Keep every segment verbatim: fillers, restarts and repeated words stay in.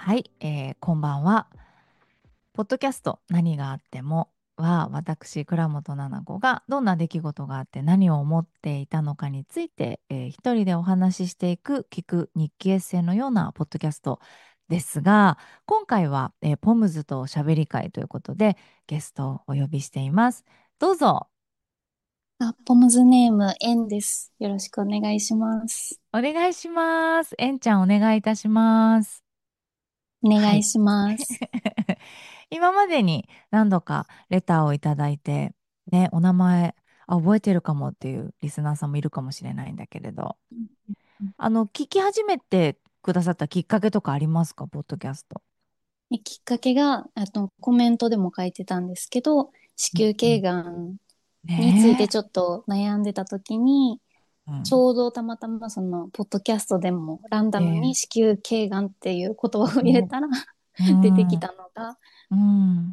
はい、えーこんばんは。ポッドキャスト何があってもは、私、倉本々子がどんな出来事があって何を思っていたのかについて、えー一人でお話ししていく聞く日記エッセイのようなポッドキャストですが、今回は、えーポムズとおしゃべり会ということでゲストをお呼びしています。どうぞあ、ポムズネーム、エンです。よろしくお願いします。 お願いします。えんちゃんお願いいたします。はい。 お願いします。 今までに何度かレターをいただいて、ね、お名前、あ、覚えてるかもっていうリスナーさんもいるかもしれないんだけれど、あの、聞き始めてくださったきっかけとかありますか、ポッドキャスト。 えきっかけが、あとコメントでも書いてたんですけど、子宮頸うんうん。 がんについてねちょっと悩んでた時に、 え。うん。 ちょうどたまたまその、ポッドキャストでもランダムにええ。 子宮頸がんっていう言葉を入れお、 たらう出てきん。 たのが、 うん。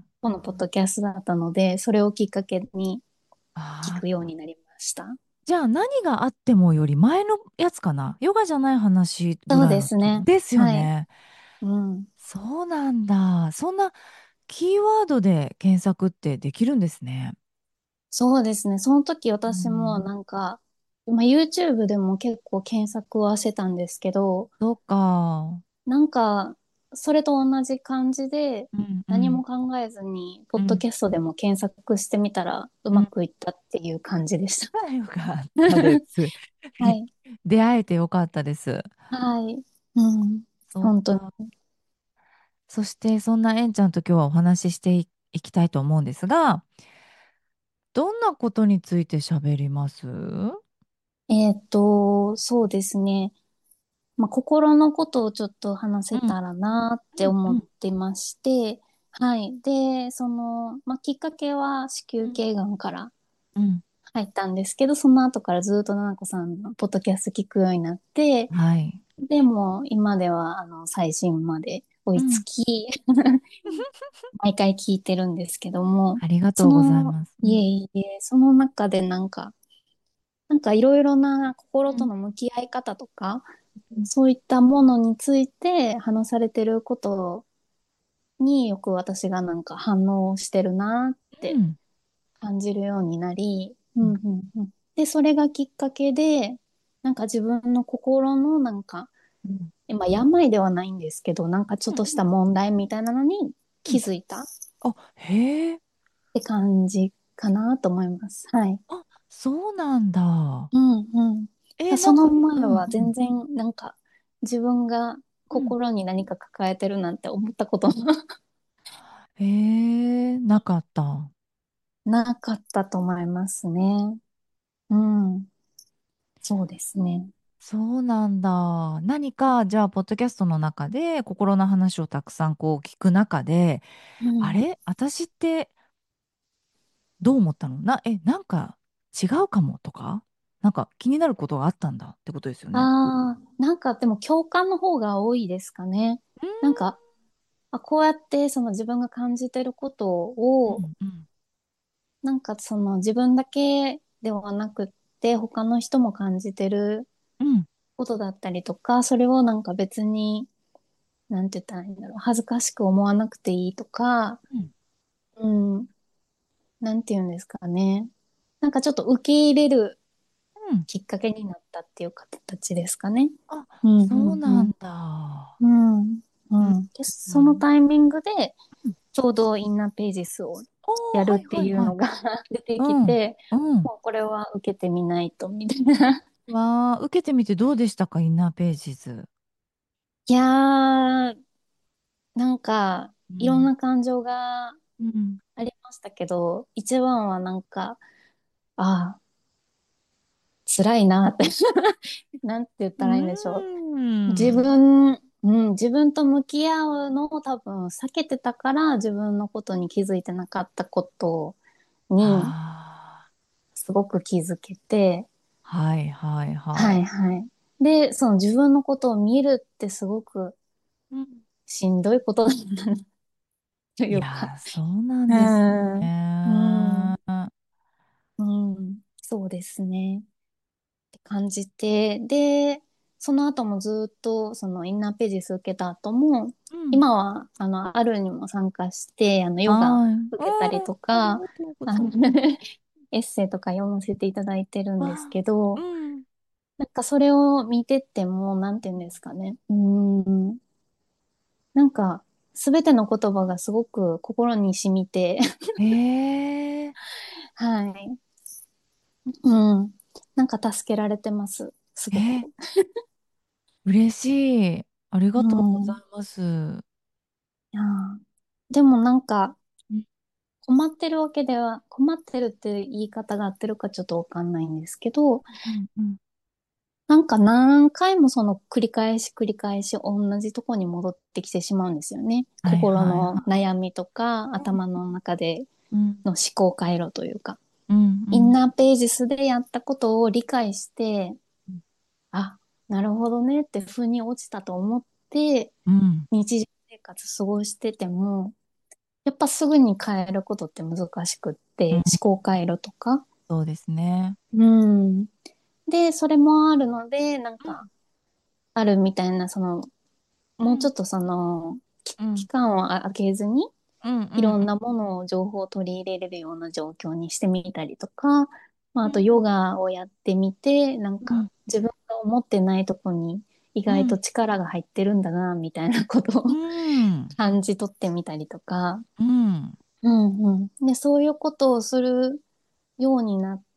このポッドキャストだったので、それをきっかけに聞くようああ。 になりました。 じゃあ何があってもより前のやつかな、ヨガじゃない話ぐそうらいのですね。 時ですよはい。 ね。 うん。 そうなんだ。そんなキーワードで検索ってできるんですね。 そうですね。その時う私もん。 なんか、まあ、YouTube でも結構検索はしてたんですけど、 そうか。 なんか、それと同じ感じで、 うんう何もん考えずに、ポッドうんキャストでも検索してみたら、ううん。 まくいったっていう感じでした。 あ、よかったです。 はい。 出会えてよかったです。 はい。うん。本当に。 そうか。そしてそんなえんちゃんと今日はお話ししてい、いきたいと思うんですが、どんなことについて喋ります？うえっと、そうですね。まあ、心のことをちょっと話せんたらなって思っうんうんてまして、はい。で、その、まあ、きっかけは子うん宮頸がんからうん入ったんですけど、その後からずっとななこさんのポッドキャスト聞くようになって、 はい。 でも今ではあの最新まで追いつうん。 き、毎回聞いてるんですけども、 ありがそとうございの、 ます。ういえんいえ、その中でなんか、なんかいろいろな心うんとの向き合い方とか、 うんそういったものについて話されてることによく私がなんか反応してるなってうん感じるようになり、ううんんうんうん。で、それがきっかけで、なんか自分の心のなんか、 うんまあ病ではないんですけど、なんかちょっとしたうん問題みたいなのにうん。 気づいたっあ、へえ。 て感じかなと思います。はい。 あ、そうなんだ。 うんうん。 えーなんか、 その前うんうんは全然なんか自分がうん心に何か抱えてるなんて思ったこともへえ、なかった。 なかったと思いますね。うん。そうですね。 そうなんだ。何か、じゃあ、ポッドキャストの中で、心の話をたくさんこう聞く中で、 うん。 あれ私ってどう思ったのな、え、なんか違うかもとか、なんか気になることがあったんだってことですよね。 ああ、なんかでも共感の方が多いですかね。 うーん。 なんか、あ、こうやってその自分が感じてることを、 うんうんなんかその自分だけではなくって他の人も感じてるうんことだったりとか、それをなんか別に、なんて言ったらいいんだろう、恥ずかしく思わなくていいとか、 うんうん、なんて言うんですかね。なんかちょっと受け入れるうん。 きっかけになったっていう形ですかね。 あ、 うんそううんなんだ。 うん。うんうんうん。で、そのうんタイミングで、 うん。 ちょうどインナーページスをおー、はいやるってはいはい。 いうのが出てきうんて、 うん。 もうこれは受けてみないと、みたいな。 わあ、受けてみてどうでしたか、インナーページズ。 いやー、なんか、いろんうん。 な感情がうんありましたけど、一番はなんか、ああ、辛いなって。なんて言っうたらいいんでしょーう。自ん。 分、うん、自分と向き合うのを多分避けてたから自分のことに気づいてなかったことにあすごく気づけて、 あ、はいはいははいい。 はい。で、その自分のことを見るってすごくうん。 しんどいことなんだなというか。 いやー、そうなうんですん、うん、 ね。 うん、そうですね。って感じて、で、 その後もずっと、そのインナーページス受けた後も、 うん。 今は、あの、あるにも参加して、あの、ヨガはい。 受けたりうん。 とか、 ありがとうごあのざいます。 エッセイとか読ませていただいてるんですわあ、 けど、 うん。 なんかそれを見てっても、なんて言うんですかね。うーん。なんか、すべての言葉がすごく心に染みて、 ええはい。うん。なんか助けられてます。すごく。 えー、嬉しい。ありうがとうございん。 ます。うんいやーでもなんか、困ってるわけでは、困ってるって言い方が合ってるかちょっとわかんないんですけど、 うんうんなんか何回もその繰り返し繰り返し同じとこに戻ってきてしまうんですよね。 はい心はいはの悩みとかい。 頭の中でうんの思考回路というか。 うんうんインナーページスでやったことを理解して、 うんあ、なるほどねって腑に落ちたと思ってうん日常生活過ごしてても、やっぱすぐに変えることって難しくって、思うん、 考回路とか。 そうですね。 うん。で、それもあるので、なんか、 うんあるみたいな、その、 うんもうちょっとその、きうん期間をあ空けずに、 うんうんいろんなものを、情報を取り入れれるような状況にしてみたりとか、まあ、あとヨうんガをやってみて、なんか、 うん自分が思ってないとこに意外とうん力が入ってるんだな、みたいなことをうん感じ取ってみたりとか、 うんうんうん。で、そういうことをするようになって、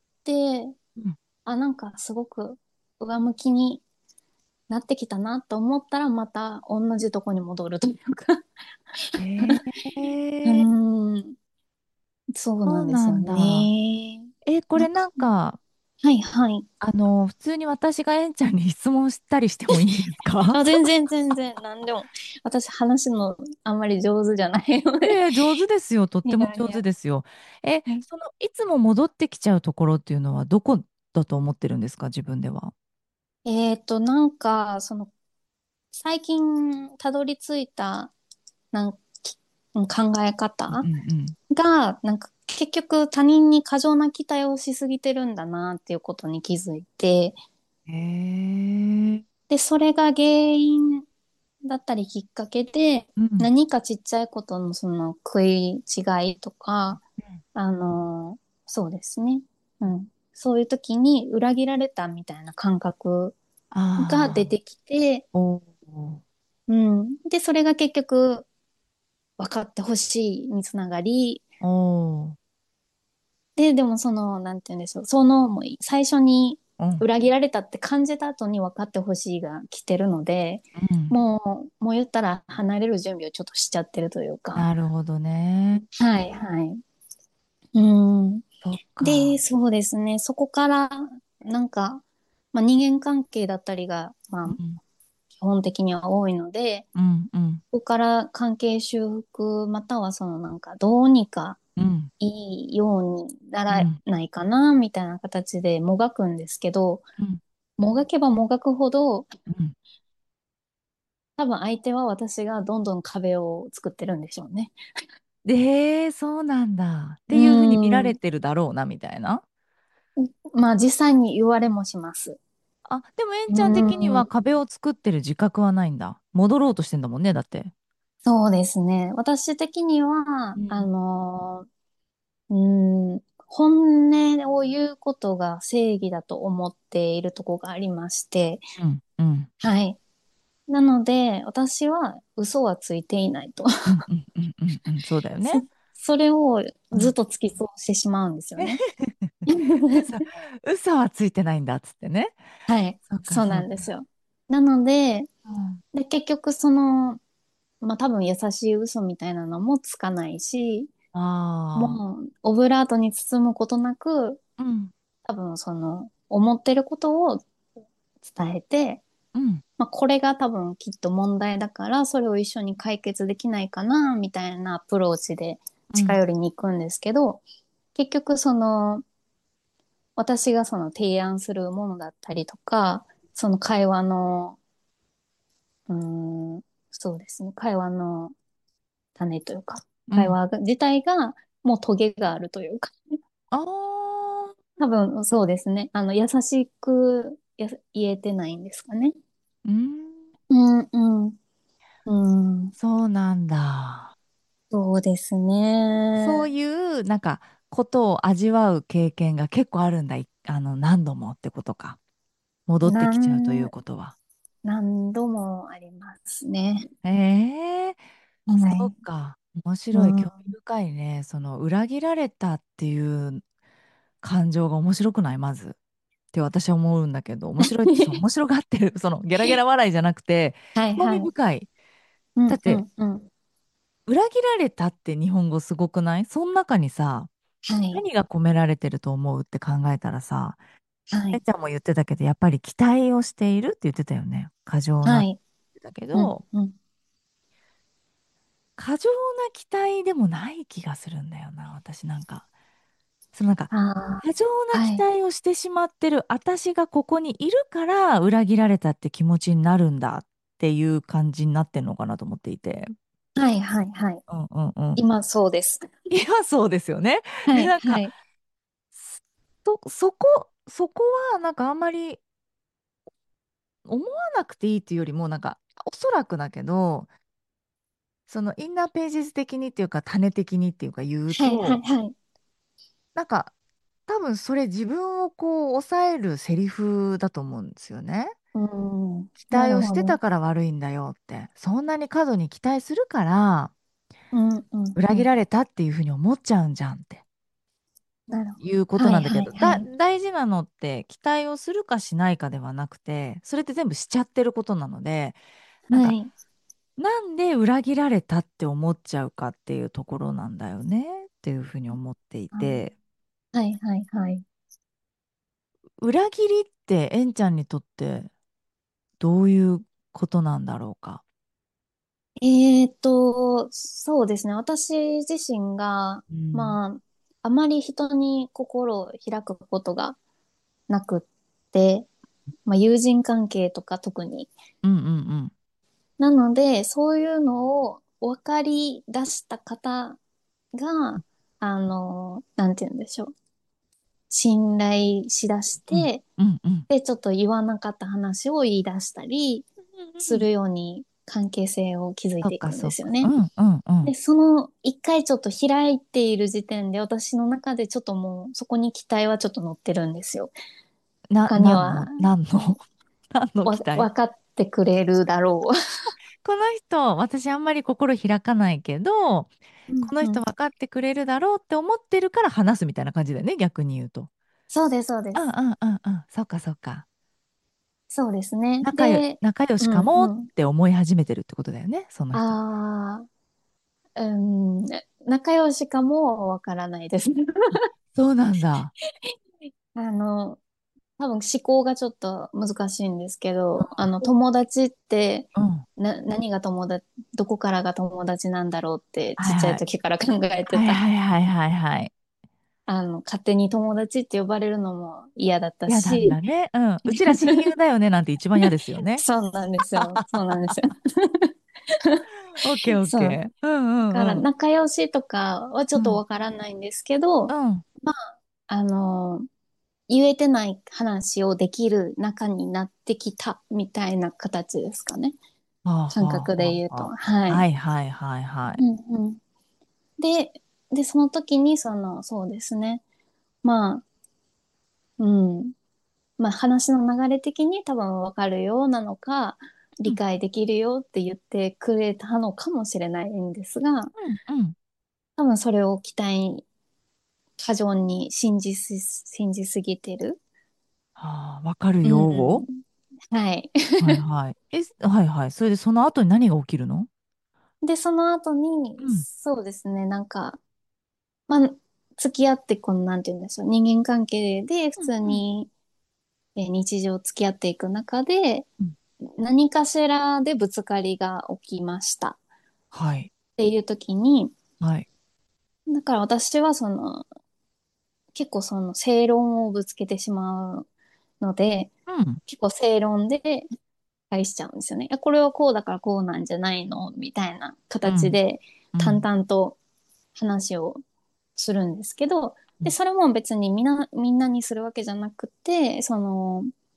うんあ、なんかすごく上向きになってきたなと思ったら、また同じとこに戻るというかえうえ、 ーん、そうそうななんですよんだ。 ね。 え、これなんか、 なんか、 はいはい。 あの、普通に私がえんちゃんに質問したりしてもいいんですか？ あ、全然全然、なんでも。私話すのあんまり上手じゃないので。 ええ、上手ですよ。とっいても上やいや。 手ですよ。え、 はいその、いつも戻ってきちゃうところっていうのはどこだと思ってるんですか、自分では。 えっと、なんか、その、最近たどり着いた、なんき考えうん方うんが、なんか結局他人に過剰な期待をしすぎてるんだなっていうことに気づいて、 うん。へえ。 で、それが原因だったりきっかけで、 うん何かちっちゃいことのその食い違いとか、 うんあの、そうですね。うん。そういう時に裏切られたみたいな感覚が出ああ、 てきて、 おーうん。で、それが結局分かってほしいにつながり、 おー、 で、でもその、なんて言うんでしょう。その、もう最初にうん、 裏切られたって感じた後に分かってほしいが来てるので、 うん。 もう、もう言ったら離れる準備をちょっとしちゃってるというか。 なるほどね。 はい、はい。うん。 そっで、 か。 そうですね。そこから、なんか、まあ、人間関係だったりが、まあ、 うん、 基本的には多いので、 うん、うん、 ここから関係修復、またはそのなんか、どうにかうん、 いいようにならうん、 ないかな、みたいな形でもがくんですけど、 うん、 もがけばもがくほど、 うん。 多分相手は私がどんどん壁を作ってるんでしょうね。 で、そうなんだ。っうていうふうに見られーん。 てるだろうな、みたいな。 まあ実際に言われもします。 あ、でも、えんうちゃん的にーん。 は壁を作ってる自覚はないんだ。戻ろうとしてんだもんね、だって。 そうですね。私的には、あうん。 のーうーん、本音を言うことが正義だと思っているところがありまして、 うん、うん、 はい。なので、私は嘘はついていないと。 うん、うん、うん、うん、うんそうだよね。 そ、それをうん。 ずっと突き通してしまうんですよね。 嘘、嘘はついてないんだっつってね。 はい。 そうか、 そうそうか。 なんですよ。なので、 うん。 で、結局その、まあ多分優しい嘘みたいなのもつかないし、 あもうオブラートに包むことなく、 あ、うん、 多分その、思ってることを伝えて、 うん、 まあこれが多分きっと問題だから、それを一緒に解決できないかな、みたいなアプローチでうん、 近寄りに行くんですけど、結局その、私がその提案するものだったりとか、その会話の、うーん、そうですね、会話の種というか、 うん。 会話が自体がもうトゲがあるというか、 ああ、 多分そうですね、あの、優しくや言えてないんですかね。 うん、 うんうんうん。 そうなんだ。 そうですね。 そういう、なんか、ことを味わう経験が結構あるんだ。いあの、何度もってことか。戻ってきちゃうという何、 ことは。 何度もありますね。 ええ、 はそうい。 か。面う白い、興味ん。 深いね。その、裏切られたっていう感情が面白くないまず。って私は思うんだけど、面白いってその面白がってる、そのゲラゲラ笑いじゃなくて、興味はいはい。 深い。 うんうだって、 んうん。 裏切られたって日本語すごくない？その中にさ、 はい。 何が込められてると思うって考えたらさ、 はい。 えちゃんも言ってたけど、やっぱり期待をしているって言ってたよね。過剰なってはい。 言ってたけうんど、 うん。 過剰な期待でもない気がするんだよな、私なんか。そのなんか、 あ過剰あ、 な期はい。 待をしてしまってる私がここにいるから裏切られたって気持ちになるんだっていう感じになってんのかなと思っていて。 はいはいはい。 うんうんうん。 今そうです。 今そうですよね。で、 はいなんか、 はい。 そ、そこ、そこはなんかあんまり思わなくていいっていうよりも、なんか、おそらくだけど、そのインナーページズ的にっていうか、種的にっていうか言うはいはいと、 はい。 なんか、多分それ自分をこう抑えるセリフだと思うんですよね。 うん。 期な待をしてたるほど。 から悪いんだよって。そんなに過度に期待するから、 うんうんうん。 裏切られたっていうふうに思っちゃうんじゃんってなるほど。 いうことはいはなんだけど、だ、 いはい。 大事なのって期待をするかしないかではなくて、それって全部しちゃってることなので、なんか、 はい。 なんで裏切られたって思っちゃうかっていうところなんだよねっていうふうに思っていあて、 ーはいはいはい。 裏切りってえんちゃんにとってどういうことなんだろうか。 えーと、そうですね。私自身が、 うん。 まあ、あまり人に心を開くことがなくって、まあ、友人関係とか特に。 うんうんなので、そういうのを分かり出した方が、あの、なんて言うんでしょう。信頼しだしうんて、 うんうんうん。 で、ちょっと言わなかった話を言い出したりうんうん。 するように関係性を築いそっていくんでかそっか。うすよね。 んうんうで、 ん。 その一回ちょっと開いている時点で私の中でちょっともうそこに期待はちょっと乗ってるんですよ。 な、 他には何の、何の、何のわ、 期待？ 分かってくれるだろう。 この人、私あんまり心開かないけど、このうんうん。 人分かってくれるだろうって思ってるから話すみたいな感じだよね、逆に言うと。 そうです、そうです。 うんうんうんうん。そっかそっか。 そうですね。 仲よ、 で、 仲良うしかもっんうん。 て思い始めてるってことだよね、その人。 ああ、うん、仲良しかもわからないです。 あ、そうなんだ。 あの、多分思考がちょっと難しいんですけど、あの、友達って、 うん。 な、何が友達、どこからが友達なんだろうってちっちゃいはいはい。 時から考えてた。 はいはいはいはいはい。 あの、勝手に友達って呼ばれるのも嫌だった嫌なんし、 だね。うん。うちら親友だよねなんて一番嫌ですよね。 そうなんですよ。そうなんですよ。 オッケーオッそう。 ケー。うんだからうんうん。 仲良しとかはちょっとうん。 わからないんですけど、 うん。 あの、言えてない話をできる仲になってきたみたいな形ですかね。 はあ感はあ覚で言うと。 はあはあ。 はい。 はいはいはいはい。 うんうん。で、で、その時に、その、そうですね。まあ、うん。まあ話の流れ的に多分わかるようなのか、 うん理解できるよって言ってくれたのかもしれないんですが、 うんうん。 多分それを期待、過剰に信じす、信じすぎてる。 はあ、わかるう用語。 ん。はい。 はいはい。え、はいはい。それでその後に何が起きるの？ で、その後に、 うん。 そうですね、なんか、まあ、付き合って、この、なんて言うんでしょう、人間関係で普通うんうんに、えー日常付き合っていく中で、 うん。 何かしらでぶつかりが起きましたっはい。 ていう時に、 はい。 だから私はその、結構その正論をぶつけてしまうので、 うん。 結構正論で返しちゃうんですよね。いやこれはこうだからこうなんじゃないのみたいなうん。 形で淡うん。 々と話をするんですけど、で、 うん。 それも別にみんな、みんなにするわけじゃなくて、その、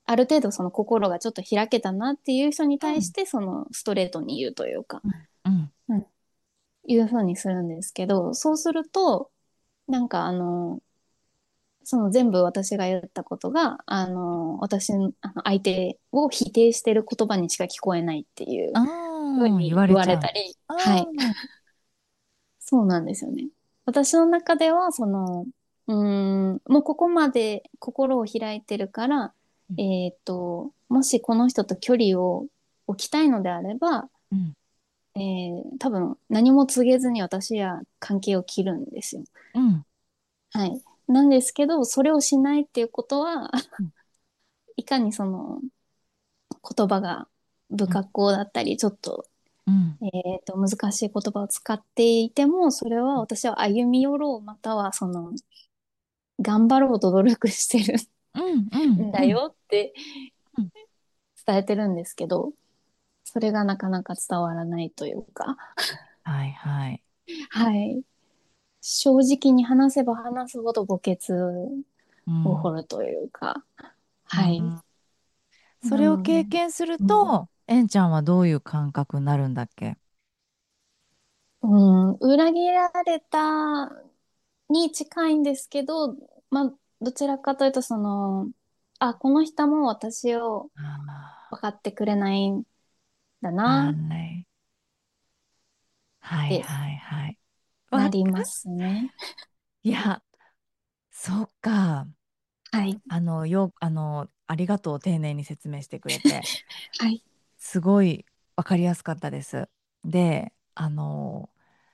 ある程度その心がちょっと開けたなっていう人にうん、 対してそのストレートに言うというか、 うん、うん。 うん、いうふうにするんですけど、そうすると、なんかあの、その全部私が言ったことが、あの、私の、あの相手を否定してる言葉にしか聞こえないっていうあふうあ、言わに言われちゃう。 れたり、 あはい。 あ、 そうなんですよね。私の中では、その、うーん、もうここまで心を開いてるから、 うん、 えっと、もしこの人と距離を置きたいのであれば、 うん、 えー多分何も告げずに私は関係を切るんですよ。 うん、 はい。なんですけど、それをしないっていうことは、 うん、 いかにその言葉が不うん、 格好だったり、ちょっと、 うん、 えっと、難しい言葉を使っていても、それは私は歩み寄ろう、またはその、頑張ろうと努力してるうん、うん、 んだうん。 よってうん、 伝えてるんですけど、それがなかなか伝わらないというか、 はいはい。 はい。正直に話せば話すほど墓穴うん、 を掘るというか、はい。 うん。それをなので、 経験するうん、 と、えんちゃんはどういう感覚になるんだっけ？ うん、裏切られたに近いんですけど、まあ、どちらかというと、その、あ、この人も私をあ分かってくれないんだあ、 なっはい。はいてはいはい。わか、 なりますね。 いや、そっか。 はい。 あの、よ、あの、ありがとう、丁寧に説明してくれて。 はい。 すごいわかりやすかったです。で、あの、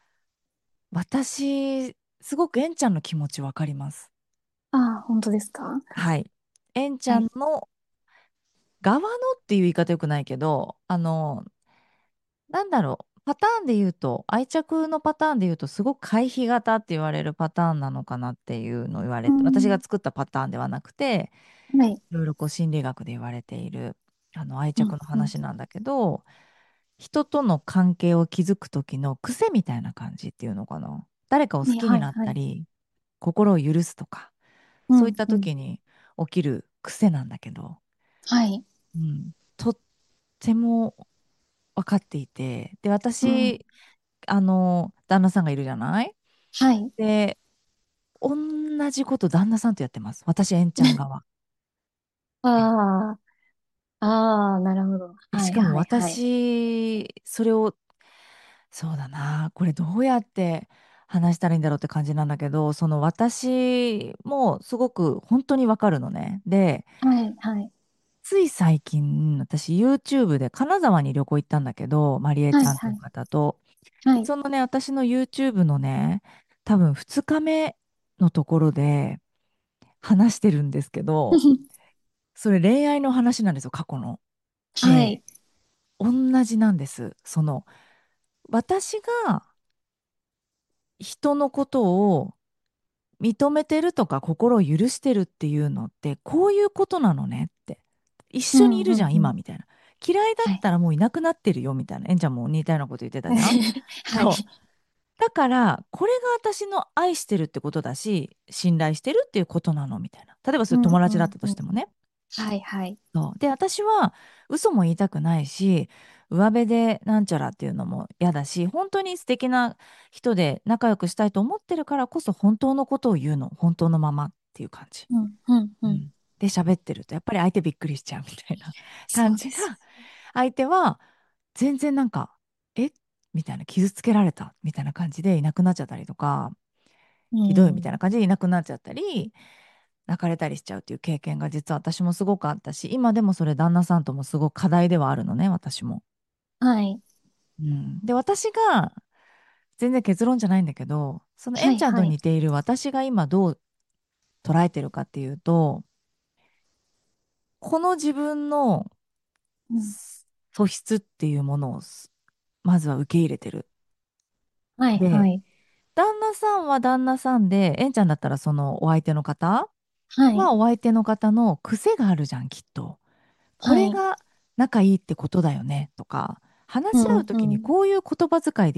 私、すごくえんちゃんの気持ちわかります。 ああ、本当ですか？ はい。えんちはい。 ゃんの側のっていう言い方よくないけど、あの、なんだろう、パターンで言うと、愛着のパターンで言うと、すごく回避型って言われるパターンなのかなっていうのを言わうれて、私がん。 作ったパターンではなくて、 はい。 いろいろこう心理学で言われている、あの愛うん。 着のうん。 話なんだけど、人との関係を築く時の癖みたいな感じっていうのかな。誰かを好はい。はい。 きになっはい。 たり、心を許すとか、そういっうん。うん。 た時に起きる癖なんだけど、 はい。 うん、とっても分かっていて、で、 うん。 私、あの、旦那さんがいるじゃない。 はい。 で、同じこと旦那さんとやってます。私、エンちゃん側。 ああ、ああ、なるほど。 で、 はい。 しかもはい。はい。 私、それを、そうだな、これどうやって話したらいいんだろうって感じなんだけど、その私もすごく本当にわかるのね。で、 はい。はい。 つい最近、私 YouTube で金沢に旅行行ったんだけど、マリエはい。 ちゃんっていうはい。 方と、 はい。 そのね、私の YouTube のね、多分ふつかめのところで話してるんですけど、それ恋愛の話なんですよ、過去の。で、 はい。 同じなんです。その、私が人のことを認めてるとか心を許してるっていうのってこういうことなのねって。一うん。うん。 緒にいるじゃん、 うん。 今みたいな。嫌いだはい。 ったらもういなくなってるよみたいな。えんちゃんも似たようなこと言ってたじゃん。 はい。 そう。だから、これが私の愛してるってことだし、信頼してるっていうことなのみたいな。例えばそうん。 れ友達だったうん。うん。 としてもね。 はい。はい。 そう。で、私は嘘も言いたくないし、上辺でなんちゃらっていうのも嫌だし、本当に素敵な人で仲良くしたいと思ってるからこそ本当のことを言うの、本当のままっていう感じ。 うん。うん。うん。 うん。で、喋ってると、やっぱり相手びっくりしちゃうみたいな感じが、 そうですよ相手は全然なんか、えみたいな、傷つけられたみたいな感じでいなくなっちゃったりとか、 ね。 ひどいみたいなうん。 感じでいなくなっちゃったり、泣かれたりしちゃうっていう経験が実は私もすごくあったし、今でもそれ旦那さんともすごく課題ではあるのね、私も。 はい。 うん、で、私が全然結論じゃないんだけど、そのエはい。 ンちゃんとはい。 似ている私が今どう捉えてるかっていうと、この自分のうん。 素質っていうものをすまずは受け入れてる。 はい。はで、 い。 旦那さんは旦那さんで、エンちゃんだったらそのお相手の方はい。 はお相手の方の癖があるじゃん、きっと。こはい。 れが仲いいってことだよねとか、話し合ううん。 ときにうん。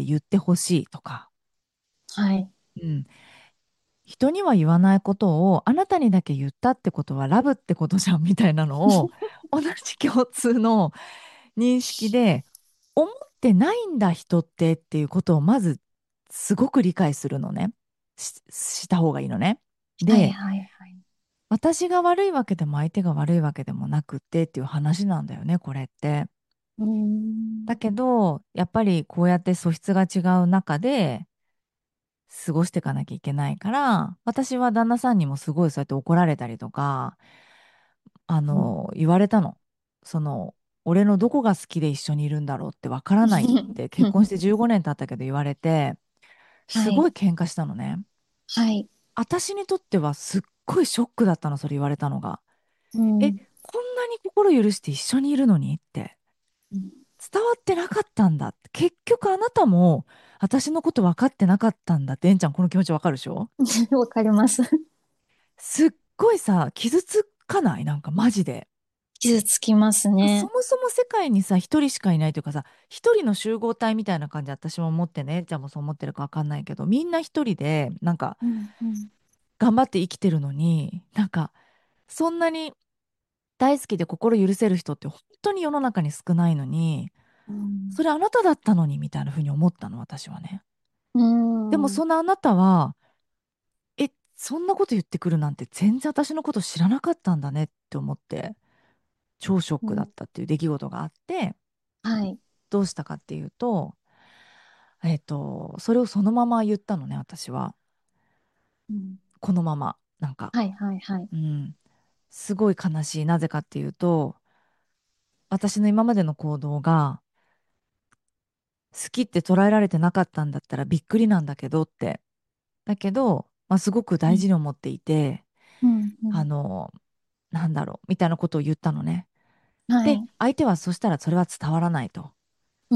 こういう言葉遣いで言ってほしいとか、 はい。 うん、 人には言わないことをあなたにだけ言ったってことはラブってことじゃんみたいなのを同じ共通の認識で思ってないんだ人ってっていうことをまずすごく理解するのね。し、した方がいいのね。で、 はいはいはい。 私が悪いわけでも相手が悪いわけでもなくってっていう話なんだよね、これって。 うーん。 だけど、やっぱりこうやって素質が違う中で過ごしていかなきゃいけないから、私は旦那さんにもすごいそうやって怒られたりとか、あうん。 の、言われたの。その、俺のどこが好きで一緒にいるんだろうってわからないって結婚してじゅうごねん経ったけど言われて、 はい。 すごい喧嘩したのね。 はい。 私にとってはすっごいショックだったの、それ言われたのが。え、 うん。 こんなに心許して一緒にいるのにって。 うん。 伝わってなかったんだって。結局あなたも私のこと分かってなかったんだって。えんちゃんこの気持ち分かるでしょ？ わかります。 すっごいさ、傷つかないなんかマジで。 傷つきますね。 そもそも世界にさ、一人しかいないというかさ、一人の集合体みたいな感じで私も思ってね、じゃあもうそう思ってるか分かんないけど、みんな一人で、なんか、 うん。うん。 頑張って生きてるのに、なんか、そんなに大好きで心許せる人って本当に世の中に少ないのに、 うん。 それあなただったのにみたいな風に思ったの、私はね。 うでもん。 そのあなたは、え、そんなこと言ってくるなんて全然私のこと知らなかったんだねって思って、超ショックだっうん。 たっていう出来事があって、 はい。 どうしたかっていうと、えっと、それをそのまま言ったのね、私は。 うん。 このまま。なんか、 はいはいはい。 うん。すごい悲しい。なぜかっていうと、私の今までの行動が好きって捉えられてなかったんだったらびっくりなんだけどって。だけど、まあ、すごく大事うん。 に思っていて、 うん。うん。 あの、なんだろう、みたいなことを言ったのね。で、 はい。 相手はそしたらそれは伝わらないと。 うん。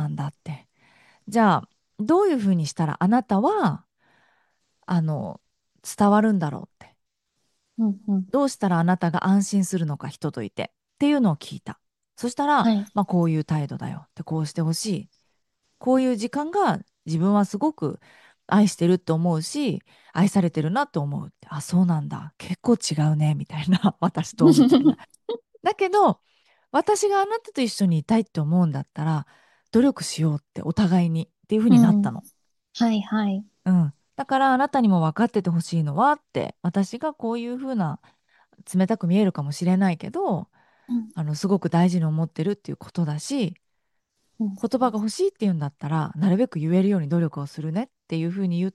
そうなんだって。じゃあ、どういうふうにしたらあなたは、あの、伝わるんだろうって。 うん。うん。 どうしたらあなたが安心するのか、人といて。っていうのを聞いた。そしたら、 はい。 まあ、こういう態度だよって、こうしてほしい。こういう時間が自分はすごく愛してるって思うし、愛されてるなって思うって。あ、そうなんだ。結構違うね、みたいな。私と、みたいな。だけど、私があなたと一緒にいたいって思うんだったら、努力しようってお互いにっていう風うん。 になったの。 はいはい。 うん。だからあなたにも分かっててほしいのはって、私がこういう風な冷たく見えるかもしれないけど、 うん。 あの、すごく大事に思ってるっていうことだし、 うん。 言葉が欲しいって言うんだったら、なるべく言えるように努力をするねっていう風に言って、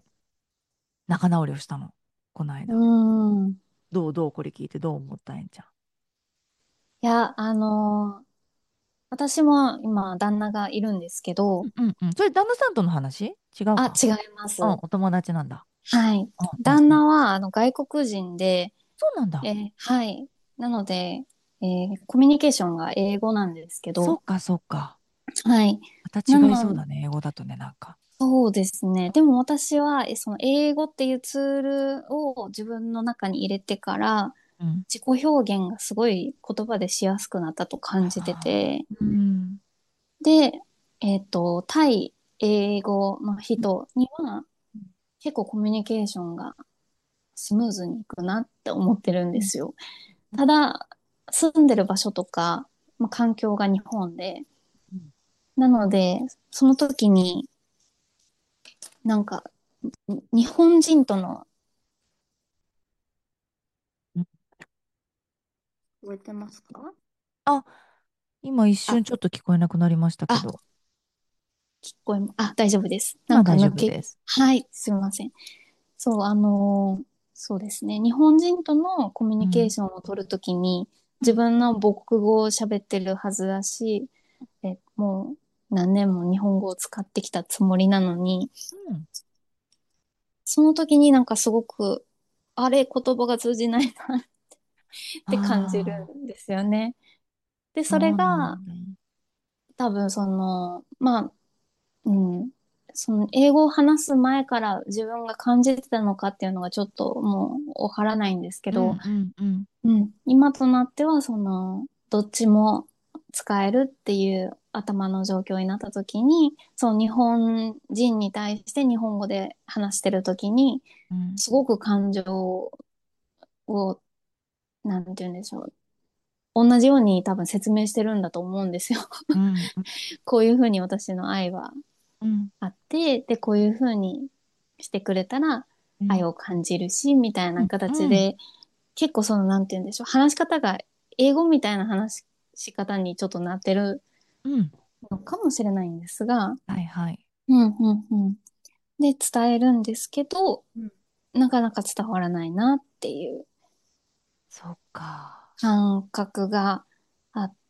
仲直りをしたの。このう間。 ん。 どうどうこれ聞いてどう思ったんちゃいや、あのー私も今、旦那がいるんですけど、 ん。うんうん。それ旦那さんとの話違うあ、 か。 違いまうん、 す。 お友達なんだ。 はい。 うんうんうん。 旦那は、あの、外国人で、 そうなんだ。 えーはい。なので、えーコミュニケーションが英語なんですけど、 そうか、そうか。 はい。 また違いそうなの、 だね、英語だとね、なんか。 そうですね。でも私は、えその英語っていうツールを自分の中に入れてから、 うん。 自己表現がすごい言葉でしやすくなったと感じてあて、 ーうん。 で、えっと、対英語の人には結構コミュニケーションがスムーズにいくなって思ってるんうんですよ。ただ、住んでる場所とか、まあ、環境が日本で、 うんなので、その時になんか、日本人との、 うん覚えてますか？ あ、今一あ、 瞬ちょっと聞こえなくなりましたけあ、 ど、 聞こえま、あ、大丈夫です。なん今大丈か抜け、 夫です。 はい、すみません。そう、あのーそうですね。日本人とのコミュニケーうん。 ションを取るときに、自うん。 分の母国語を喋ってるはずだし、え、もう何年も日本語を使ってきたつもりなのに、 うん。 その時になんかすごく、あれ、言葉が通じないなって感じるああ、 んですよね。で、それそうなが、 んだ。 多分その、まあ、うん、その英語を話す前から自分が感じてたのかっていうのがちょっともうわからないんですけど、 うんうんうん。 うん、今となってはその、どっちも使えるっていう頭の状況になった時に、その日本人に対して日本語で話してる時に、 うん。 すごく感情を、なんて言うんでしょう。同じように多分説明してるんだと思うんですよ。 うん。 こういうふうに私の愛はうん。 あって、で、こういうふうにしてくれたらうん。 愛を感じるし、みたいなうん。 形で、結構その、なんて言うんでしょう。話し方が英語みたいな話し方にちょっとなってるうん。 のかもしれないんですが、 はいはい。 うんうんうん。で、伝えるんですけど、 うん。 なかなか伝わらないなっていうそっか。 感覚があって、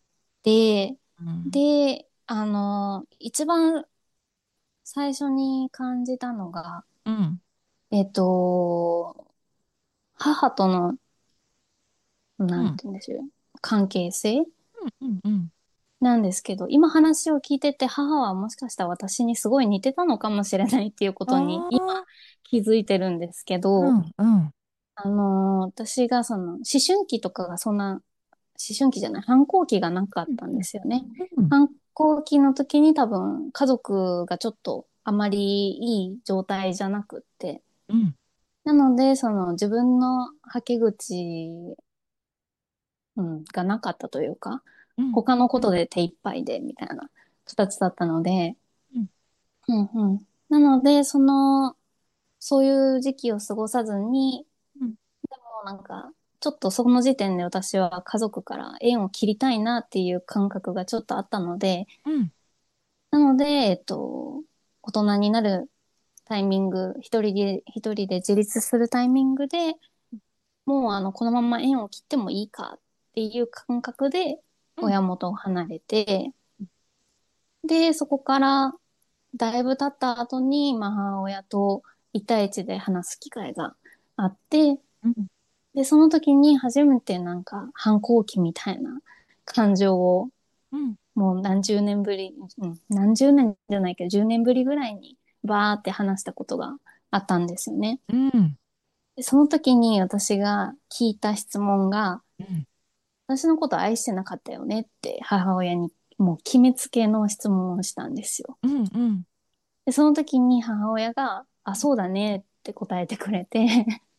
うん。 で、あの、一番最初に感じたのが、 うん。 えっと、母との、なんうん。 て言うんでしょう、関係性うん。うん。 なんですけど、今話を聞いてて、母はもしかしたら私にすごい似てたのかもしれないっていうことに、今ああ気づいてるんですけー。うど、 ん。うん。 あのー私がその、思春期とかがそんな、思春期じゃない、反抗期がなかったんですよね。 うん。 反抗期の時に多分、家族がちょっとあまりいい状態じゃなくって、 うん。 なので、その自分のはけ口、うん、がなかったというか、 うん。 他のことで手一杯で、みたいな形だったので、 うん。 うんうん。なので、その、そういう時期を過ごさずに、 うん。 もうなんか、ちょっとその時点で私は家族から縁を切りたいなっていう感覚がちょっとあったので、 うん。 なので、えっと、大人になるタイミング、一人で、一人で自立するタイミングで、もうあの、このまま縁を切ってもいいかっていう感覚で、 うん。 親元を離れて、で、そこからだいぶ経った後に、まあ、母親と一対一で話す機会があって、 うん。 で、その時に初めてなんか反抗期みたいな感情をうん。 もう何十年ぶり、うん、何十年じゃないけどじゅうねんぶりぐらいにバーって話したことがあったんですよね。 うん。 で、その時に私が聞いた質問が、 うん。 私のこと愛してなかったよねって母親にもう決めつけの質問をしたんですよ。 うん。うん。 で、その時に母親が、あ、そうだねって答えてくれて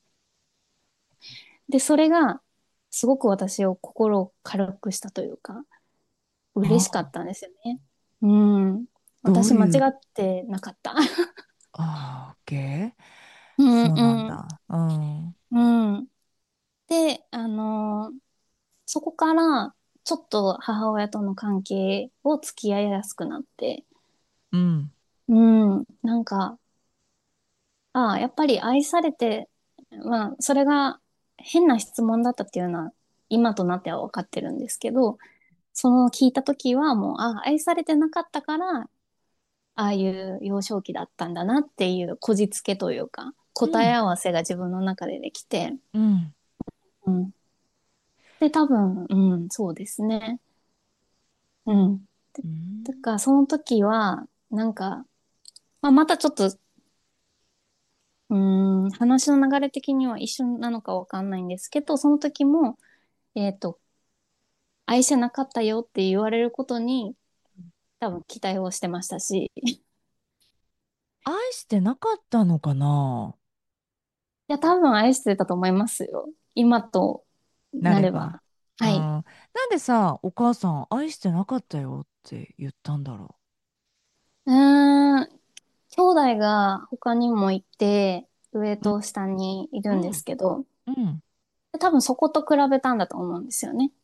で、それがすごく私を心を軽くしたというか、嬉しかっあ、 たんですよね。うん。私間違どういう、 ってなかった。 ああ、オッケー。 うんそうなんうん。 だ。うん。 うん。で、あのーそこからちょっと母親との関係を付き合いやすくなって、 うん。 うん。なんか、ああ、やっぱり愛されて、まあ、それが変な質問だったっていうのは今となっては分かってるんですけど、その聞いた時はもう、ああ、愛されてなかったから、ああいう幼少期だったんだなっていうこじつけというか、答えうん。 合わせが自分の中でできて、 うん。 うん。で、多分、うん、そうですね。うん。 うん。 だから、その時は、なんか、まあ、またちょっと、うーん、話の流れ的には一緒なのかわかんないんですけど、その時も、えっと、愛してなかったよって言われることに、多分期待をしてましたし、い愛してなかったのかな？ や、多分愛してたと思いますよ。今となれば。 なれば。 うん。 はい。 なんでさ、お母さん愛してなかったよって言ったんだろうーん、兄弟が他にもいて、上う。うん。 と下にいるんでうん。 すけど、 うん。 多分そこと比べたんだと思うんですよね。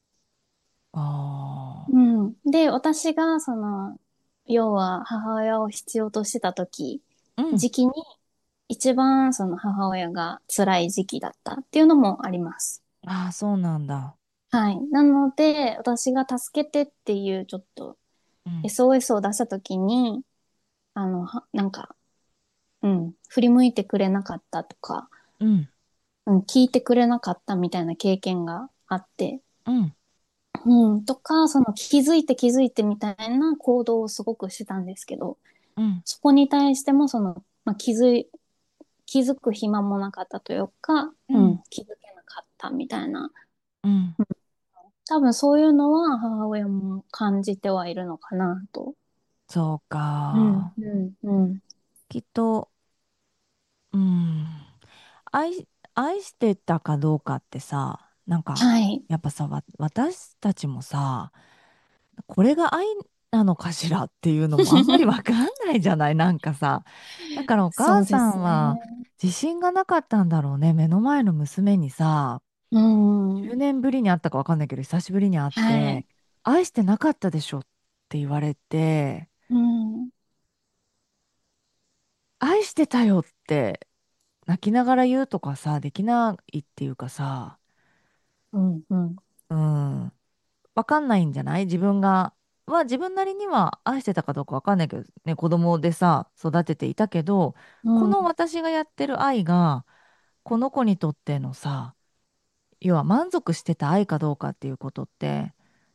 あうん。で、私が、その、要は母親を必要としてた時、 あ。うん。 時期に一番その母親が辛い時期だったっていうのもあります。 ああ、そうなんだ。 はい。なので、私が助けてっていうちょっとうん。 エスオーエス を出した時に、あの、はなんか、うん、振り向いてくれなかったとか、 うん。 うん、聞いてくれなかったみたいな経験があって、 うん。 うん、とか、その気づいて気づいてみたいな行動をすごくしてたんですけど、 うん。 そこに対してもその、まあ、気づい、気づく暇もなかったというか、 うん。 うん、気づけなかったみたいな。 うん。 多分そういうのは母親も感じてはいるのかなと。 そううん、 か。 うん、うん。 きっと、うん。愛、愛してたかどうかってさ、なんか、 はい。 やっぱさ、わ、私たちもさ、これが愛なのかしらっていうのもあんまりわかんないじゃない、なんかさ。だからお母そうでさすね。 んは自信がなかったんだろうね。目の前の娘にさ、 うん。 じゅうねんぶりに会ったかわかんないけど、久しぶりに会っはい。 て、愛してなかったでしょって言われて、 うん。 愛してたよって泣きながら言うとかさ、できないっていうかさ、 うん、うん。 うん、わかんないんじゃない自分が、は自分なりには愛してたかどうかわかんないけど、ね、子供でさ、育てていたけど、こうん。 の私がやってる愛が、この子にとってのさ、要は満足してた愛かどうかっていうことって、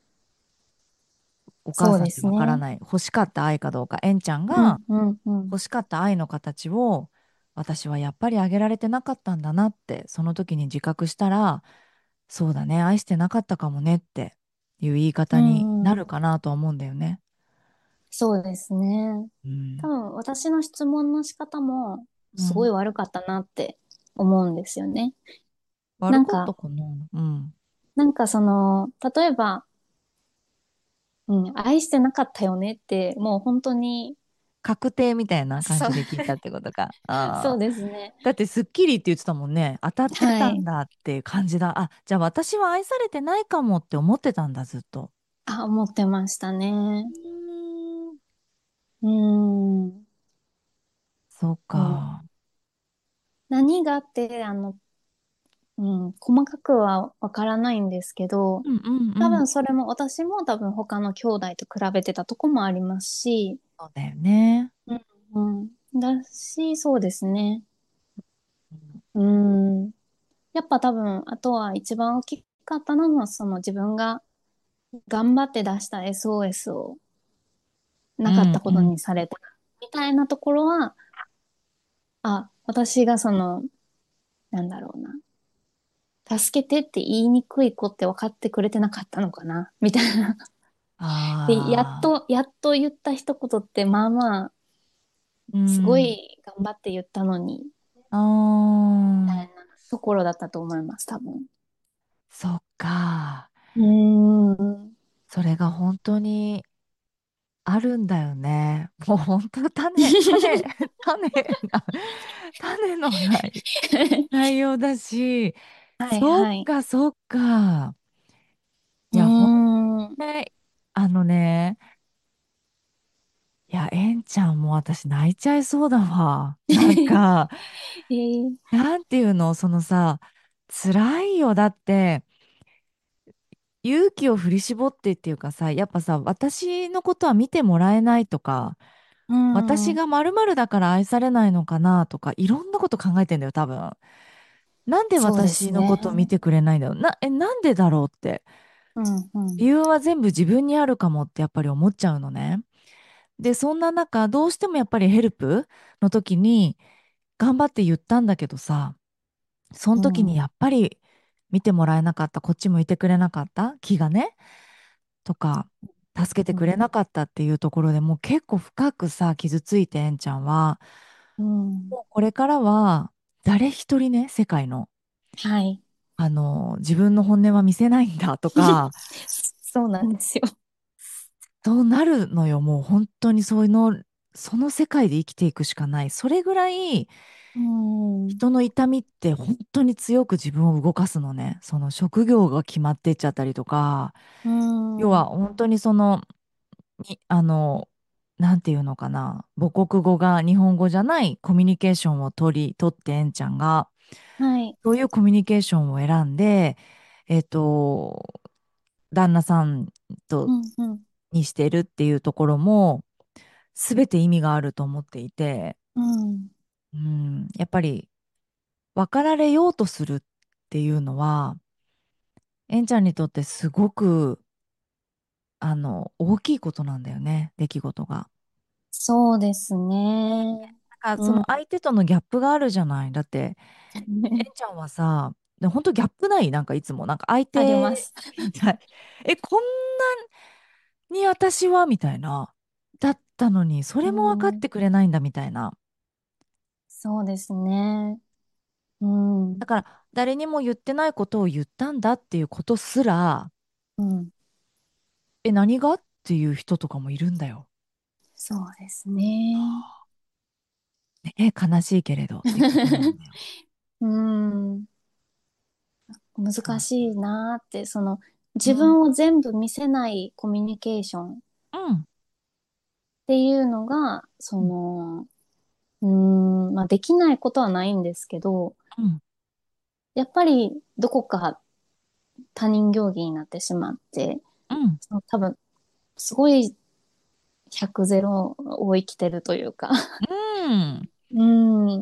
お母そうさんってわからですね。 ない。欲しかった愛かどうか、エンちゃんがうん、うん、うん。 欲しかった愛の形を、私はやっぱりあげられてなかったんだなって、その時に自覚したら、そうだね、愛してなかったかもねっていう言いう方になるん、 かなとは思うんだよね。 そうですね。 うん。 多分私の質問の仕方もすごいうん。 悪かったなって思うんですよね。な悪かったんか、 かな。うん。 なんかその、例えば、うん、愛してなかったよねって、もう本当に、 確定みたいな感そう、 じで聞いたってことか。 そうああ。 ですね。 だってすっきりって言ってたもんね。当たってはい。 たんだっていう感じだ。あ、じゃあ私は愛されてないかもって思ってたんだ、ずっと。 あ、思ってましたね。 うーん。 うーん。 そううん。 か。 何があって、あの、うん、細かくはわからないんですけど、 うんうんうん。 多分それも、私も多分他の兄弟と比べてたとこもありますし、 そうだよね。 うん、うん。だし、そうですね。 うん。 うん。やっぱ多分、あとは一番大きかったのは、その自分が頑張って出した エスオーエス をうなかったことんうん。 にされたみたいなところは、あ、私がその、なんだろうな。助けてって言いにくい子って分かってくれてなかったのかなみたいな。で、やっああ。 と、やっと言った一言って、まあまあ、 うすごん。 い頑張って言ったのに、 ああ。 みたいなところだったと思います、多分。 そっか。 うーん。 それが本当にあるんだよね。もう本当種、種、種が、種のない内容だし、 はいそっはい。 かそっか。いうーや、ほんん。 とね、あのね、いや、えんちゃんも私泣いちゃいそうだわ。なんか、 えー、 なんていうの、そのさ、辛いよ。だって、勇気を振り絞ってっていうかさ、やっぱさ、私のことは見てもらえないとか、 うーん。 私が〇〇だから愛されないのかなとか、いろんなこと考えてんだよ、多分。なんでそうです私のこと見ね。 てくれないんだろう。な、え、なんでだろうって。 うんうん。 理由は全部自分にあるかもってやっぱり思っちゃうのね。で、そんな中、どうしてもやっぱりヘルプの時に頑張って言ったんだけどさ、そのうん。 時にやっぱり見てもらえなかった、こっち向いてくれなかった気がね、とか、助けてうん。 くれなかったっていうところでもう結構深くさ、傷ついてえんちゃんは、 うん。 もうこれからは誰一人ね、世界の、 はい。 あの、自分の本音は見せないんだとか、 そうなんですよ。 そうなるのよ。もう本当にそういうの、その世界で生きていくしかない。それぐらいうん。 人の痛みって本当に強く自分を動かすのね。その職業が決まってっちゃったりとか、 う要はん。 本当にその、にあの、なんていうのかな、母国語が日本語じゃないコミュニケーションを取り、取ってえんちゃんが、 はい。 そういうコミュニケーションを選んで、えっと、旦那さんとうんうん。 にしてるっていうところも、すべて意味があると思っていて、 うん。 うん、やっぱり分かられようとするっていうのは、えんちゃんにとってすごく、あの、大きいことなんだよね、出来事が。 そうですね。 なんかそうん。 の相手とのギャップがあるじゃない。だって、えんちゃんはさ、で本当ギャップないなんかいつも、なんか相あり手、 ます。 え、こんなに私はみたいな。だったのに、そうれも分かっん、 てくれないんだみたいな。 そうですね。うん、うだから、誰にも言ってないことを言ったんだっていうことすら、 ん、 え、何がっていう人とかもいるんだよ。 そうですね。 ねえ、悲しいけれどっていうことなんだよ。 うん、難しいそうそなーって、その、 う。うん、 自分を全部見せないコミュニケーションっうん、 ていうのが、その、うーん、まあ、できないことはないんですけど、 うん、 やっぱりどこか他人行儀になってしまって、 うん、 その多分、すごいひゃくゼロを生きてるというか。 うん。 うん、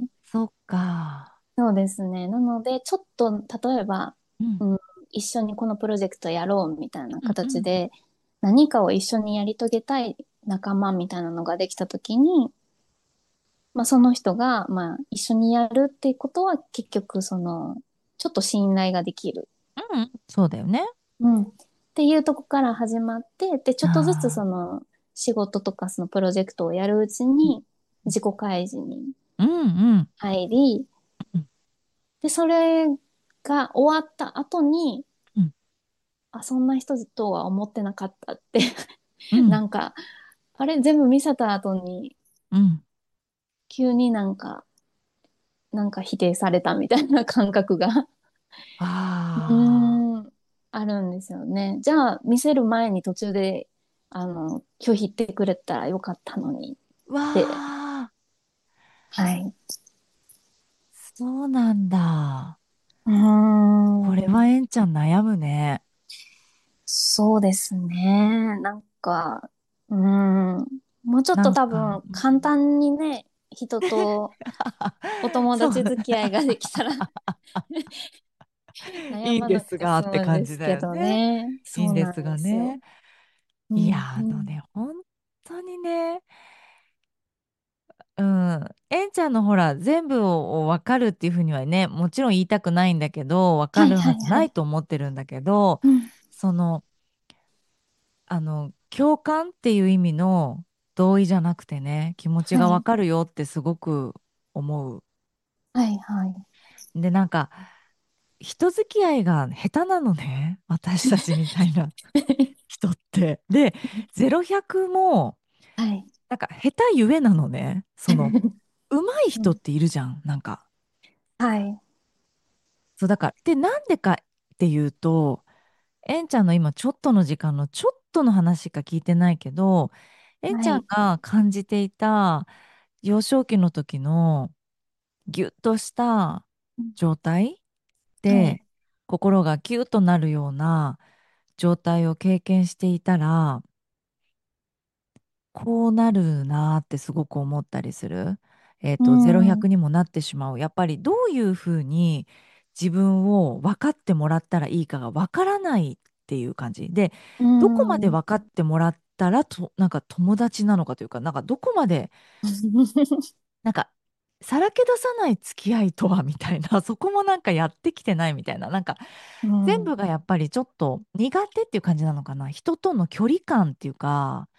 そっか。 そうですね。なので、ちょっと、例えば、 うん、 うん、一緒にこのプロジェクトやろうみたいなうん、うん、 形で、何かを一緒にやり遂げたい仲間みたいなのができたときに、まあ、その人が、まあ、一緒にやるっていうことは、結局、その、ちょっと信頼ができる。 うん。そうだよね。 うん。っていうとこから始まって、で、ちょっとずつああ。 その、仕事とかそのプロジェクトをやるうちに、自己開示にうん、うん、 入り、 うん、 で、それが終わった後に、 うん、 あ、そんな人とは思ってなかったってうん、 なんか、あれ全部見せた後に、 うん。 急になんか、なんか否定されたみたいな感覚がうああ。 ーん、あるんですよね。じゃあ、見せる前に途中で、あの、拒否ってくれたらよかったのにわって、 あ。 はい。 そうなんだ。 うーこれはん、 えんちゃん悩むね。 そうですね。なんか、うーん、もうちょっなんか、 と多分、 うん。 簡単にね、人とお友そうだ。 達付き合いができたら悩いいんまなくですがて済むんって感じですけどだよね。 ね。 いいんですそうなんですよ。 がね。いや、 うん、うん。 あのね、本当にね、うん。えんちゃんのほら、全部を分かるっていうふうにはね、もちろん言いたくないんだけど、分かはいるははいはい。 ずないと思ってるんだけど、 うん。 その、あの、共感っていう意味の同意じゃなくてね、気持ちはい。 が分かるよってすごく思う。 はいはい。 で、なんか、人付き合いが下手なのね、私たちみたいな人って。で、ゼロひゃくも、 はい。 なんか下手ゆえなのね。その、上手いうん。 人っているじゃん、なんか。 はい。 そう、だから、で、なんでかっていうと、えんちゃんの今ちょっとの時間のちょっとの話しか聞いてないけど、えんちゃんはい。 が感じていた幼少期の時のギュッとしたうん。 状態はい。 で心がキュッとなるような状態を経験していたら、こうなるなーってすごく思ったりする。えっうと、ゼロひゃくん。 にもなってしまう。やっぱりどういうふうに自分を分かってもらったらいいかが分からないっていう感じで、 うどこまでん。 分かってもらったらと、なんか友達なのかというか、なんかどこまで、なんか、さらけ出さない付き合いとはみたいな、そこもなんかやってきてないみたいな、なんかうん。 全部がやっぱりちょっと苦手っていう感じなのかな。人との距離感っていうか、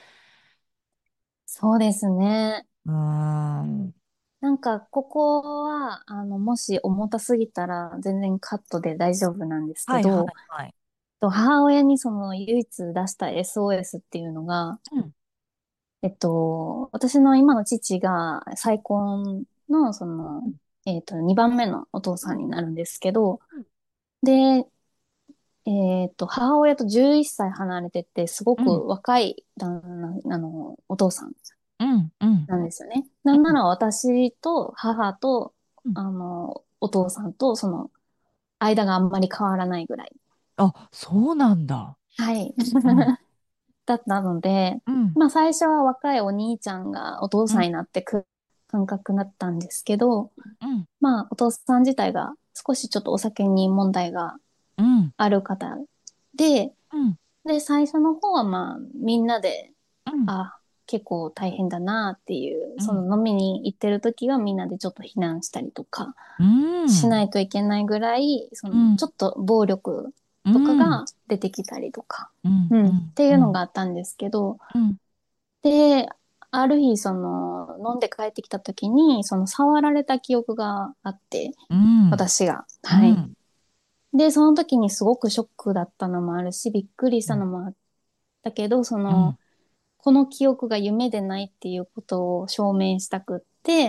そうですね。 うーん。 なんか、ここは、あの、もし重たすぎたら全然カットで大丈夫なんですけはいはど、 いはい。 と母親にその唯一出した エスオーエス っていうのが、 うん。 えっと、私の今の父が再婚のその、えっと、にばんめのお父さんになるんですけど、で、えっと、母親とじゅういっさい離れてて、すごくうん、 若い旦那、あの、お父さんうん、うん、 なんですよね。なんなら私と母と、 うん。 あの、お父さんとその間があんまり変わらないぐらい。 あ、そうなんだ。 はい。 うん、 だったので、 うん、 まあ最初は若いお兄ちゃんがお父うん、 さんになってく感覚だったんですけど、 うん、 まあお父さん自体が少しちょっとお酒に問題がうん、 ある方で、 うん、 で、最初の方はまあみんなで、 うん、 あ、結構大変だなっていう、 うん、 その飲みに行ってる時はみんなでちょっと避難したりとかうん、 しないといけないぐらい、そのうん、 ちょっと暴力、 うん。 とかが出てきたりとか、 うん。 うん、っうん。 ていうのがうん。 あったんですけど、 うん。 で、ある日、その、飲んで帰ってきた時に、その、触られた記憶があって、 うん。 私が。はい。 うん。 で、その時にすごくショックだったのもあるし、びっくりしたのもあったけど、その、 うん。 この記憶が夢でないっていうことを証明したくって、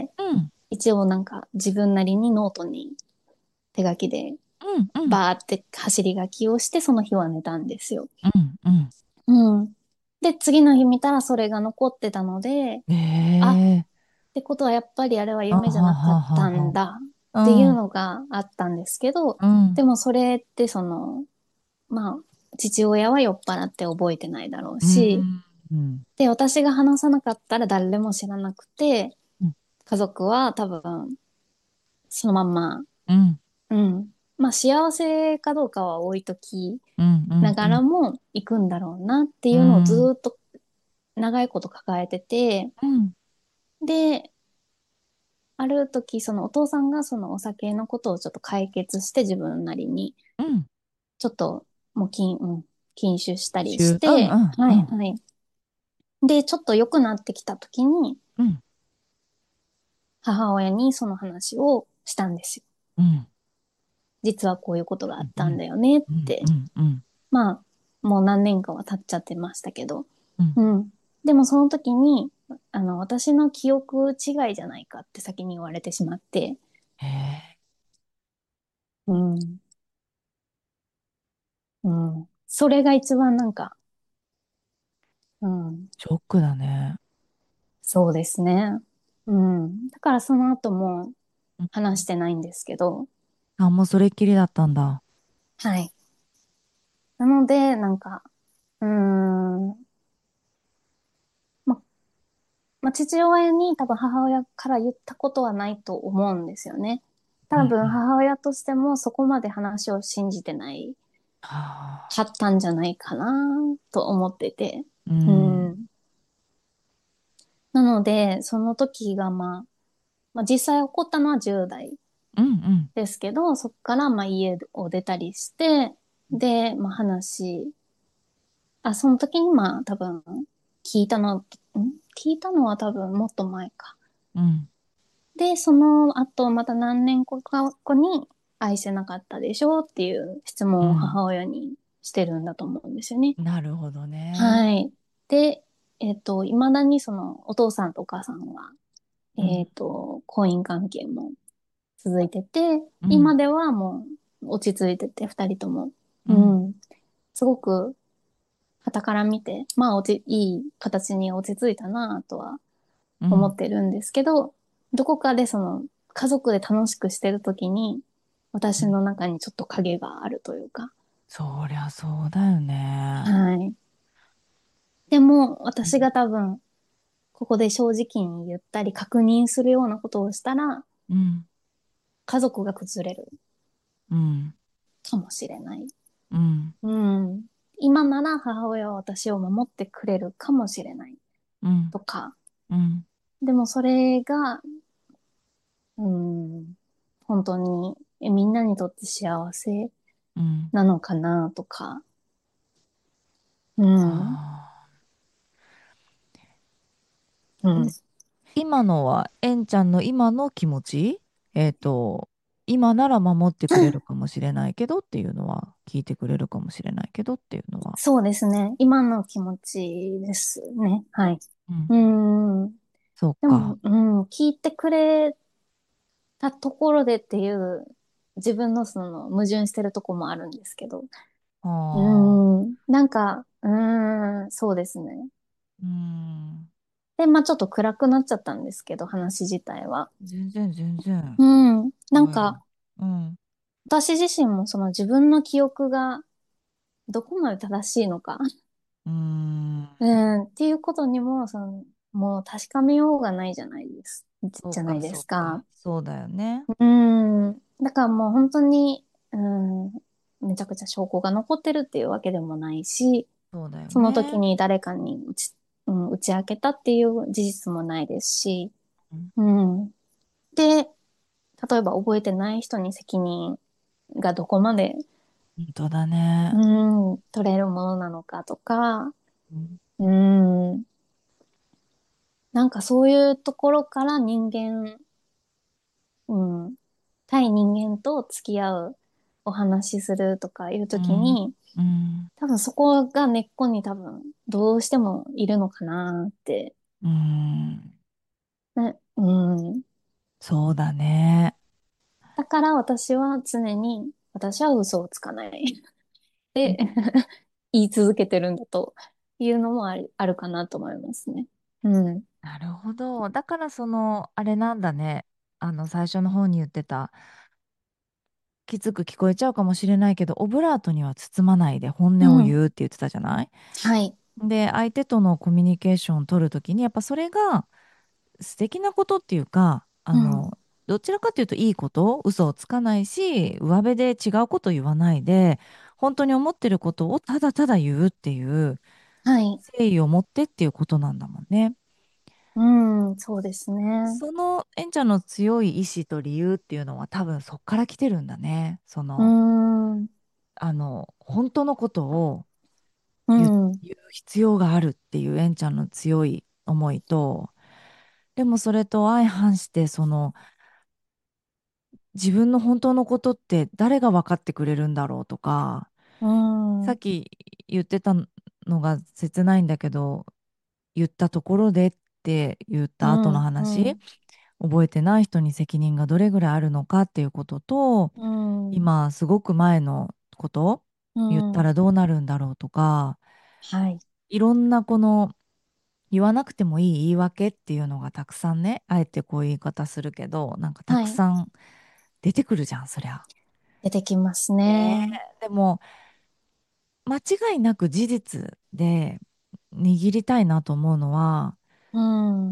うん。 一応なんか自分なりにノートに手書きでうん。うん。 バーって走り書きをして、その日は寝たんですよ。 うん。うん。 うん。で、次の日見たらそれが残ってたので、 えあ、っえ。 てことはやっぱりあれはあ夢じゃなかははったんはだっていうは。 のがあったんですけど、 うん。うん。 でもそれってその、まあ、父親は酔っ払って覚えてないだろううし、 ん。うん。 で、私が話さなかったら誰も知らなくて、 うん。 家族は多分そのまんま、 うん。 うん。まあ幸せかどうかは置いときうん。 ながうん。 らも行くんだろうなっていうのをずうん。 ーっと長いこと抱えてて、 うん。 で、ある時そのお父さんがそのお酒のことをちょっと解決して自分なりに、 うん。 ちょっともう禁、うん、禁酒したりし週。うん。うて、 ん。うん。 はいはい。で、ちょっと良くなってきた時に、 うん。 母親にその話をしたんですよ。 うん。 実はこういうことがあったんうん。 だよねっうん。 て。 うん。うん。 まあ、もう何年かは経っちゃってましたけど。 うん。 うん。でもその時に、あの、私の記憶違いじゃないかって先に言われてしまって、 へえ。 うん。うん。それが一番なんか、うん。 ショックだね。 そうですね。うん。だからその後もうん。 話してないんですけど、 あ、もうそれっきりだったんだ。 はい。なので、なんか、うーん。ま、まあ、父親に多分母親から言ったことはないと思うんですよね。多分うん。うん。 母親としてもそこまで話を信じてないはあ。 かったんじゃないかなと思ってて。 ううん。 ん。なので、その時がまあ、まあ実際起こったのはじゅう代うん。うん。 ですけど、そこからまあ家を出たりして、で、まあ話、あ、その時にまあ多分聞いたの、ん聞いたのは多分もっと前か。 うん。 で、その後また何年後か後に愛せなかったでしょっていう質問をうん。 母親にしてるんだと思うんですよね。 なるほどね。 はい。で、えっと、未だにそのお父さんとお母さんは、 うん。 えっと、婚姻関係も続いてて、 うん。 今ではもう落ち着いてて、二人とも。ううん。 ん。すごく、傍から見て、まあ、落ち、いい形に落ち着いたなとはうん。 思ってるんですけど、どこかでその、家族で楽しくしてるときに、私の中にちょっと影があるというか、 そりゃそうだよね。 はい。でも、 うん。 私が多分、ここで正直に言ったり確認するようなことをしたら、 うん。 家族が崩れるうん。 かもしれない。 うん。 うん。今なら母親は私を守ってくれるかもしれないうん。 とか。 うん。 でもそれが、うん、本当にえみんなにとって幸せうん。 なのかなとか。うん。 ああ。んうん。 今のは、えんちゃんの今の気持ち、えっと、今なら守ってくれるかもしれないけどっていうのは、聞いてくれるかもしれないけどっていうのは。 そうですね。今の気持ちですね。はい。 うん。 うん。 そうか。 でも、うん、聞いてくれたところでっていう自分のその矛盾してるとこもあるんですけど。うああ。 ーん、なんか、うーん、そうですね。 うん。 で、まあちょっと暗くなっちゃったんですけど、話自体は。 全然、全然。 うん、なんはい。 か、 うん。 私自身もその自分の記憶がどこまで正しいのか、 うーん。 うん、っていうことにも、その、もう確かめようがないじゃないです、じそうか、 じゃないでそうか。 すか。 そうだよね。 うん、だからもう本当に、うん、めちゃくちゃ証拠が残ってるっていうわけでもないし、 そうだよその時ね。 に誰かに打ち、うん、打ち明けたっていう事実もないですし、 うん。 うん。で、例えば覚えてない人に責任がどこまで本当だね。 うん、取れるものなのかとか、 うん。 うん、なんかそういうところから人間、うん、対人間と付き合うお話しするとかいうときうん。 に、 うん。 多分そこが根っこに多分どうしてもいるのかなって。 うん。 ね、うん。 そうだね。 だから私は常に、私は嘘をつかないで言い続けてるんだというのもある、あるかなと思いますね。うん。 なるほど。だからその、あれなんだね。あの、最初の方に言ってた、きつく聞こえちゃうかもしれないけど、オブラートには包まないで本音をうん。 言うって言ってたじゃない。 はい。 で、相手とのコミュニケーションを取るときに、やっぱそれが素敵なことっていうか、あうん。 の、どちらかというといいこと、嘘をつかないし、上辺で違うことを言わないで、本当に思ってることをただただ言うっていう、 はい。 誠意を持ってっていうことなんだもんね。 うん。そうですね。 そのえんちゃんの強い意志と理由っていうのは多分そっから来てるんだね。そうーの、 ん。 あの、本当のことをう言う、 ん。 言う必要があるっていうえんちゃんの強い思いと、でもそれと相反して、その、自分の本当のことって誰が分かってくれるんだろうとか、 うん。 さっき言ってたのが切ないんだけど、言ったところでって言った後のうん。う話、 ん。 覚えてない人に責任がどれぐらいあるのかっていうことと、 うん。 今すごく前のことう言ったん。 らどうなるんだろうとか、 はい。 いろんなこの言わなくてもいい言い訳っていうのがたくさんね、あえてこういう言い方するけど、なんかたはい。 くさん出てくるじゃん、そりゃ。 出てきますねね。 え。でも、間違いなく事実で握りたいなと思うのは、 うん。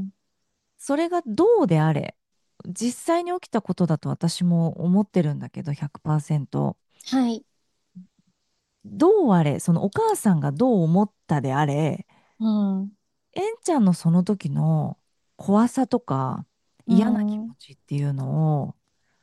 それがどうであれ、実際に起きたことだと私も思ってるんだけど、ひゃくパーセント。 はい。 どうあれ、そのお母さんがどう思ったであれ、 うん。 えんちゃんのその時の怖さとかう嫌な気持ん。 ちっていうのを、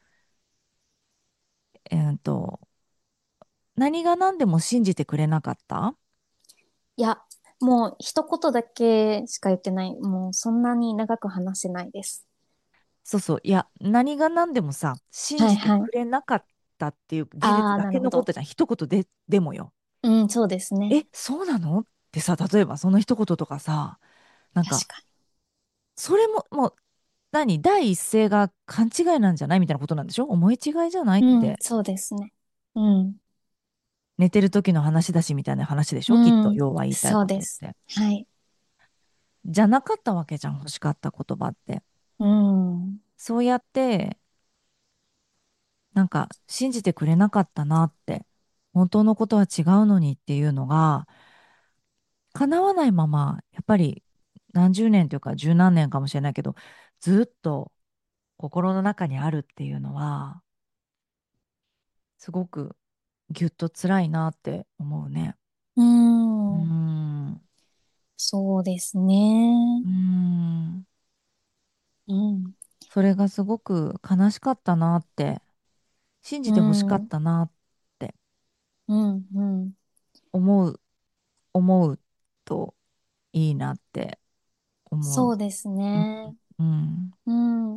えーと、何が何でも信じてくれなかった。 いや、もう一言だけしか言ってない。もうそんなに長く話せないです。 そうそう。いや、何が何でもさ、信じてはいはい。 くれなかったっていう事ああ、 実だなるほど。 け残ったじゃん。一言で、でもよ。 うん、そうですね。 え、そうなのってさ、例えばその一言とかさ、なんか、 確かそれも、もう、何第一声が勘違いなんじゃないみたいなことなんでしょ。思い違いじゃないっに。うん、 て。 そうですね。うん。 寝てる時の話だしみたいな話でしょ、きっと、 うん。 要は言いたいそうです。 ことって。 はい。 じゃなかったわけじゃん、欲しかった言葉って。 うん。 そうやって、なんか、信じてくれなかったなって、本当のことは違うのにっていうのが、叶わないまま、やっぱり何十年というか十何年かもしれないけど、ずっと心の中にあるっていうのは、すごくぎゅっと辛いなって思うね。 ううーん。 ん。 そうですね。 うーん。 うん。 それがすごく悲しかったなって、信じうてほしかっん。 たなってうん。うん。 思う、思うといいなって思う。 そうですうん。 ね。 うん。 うん。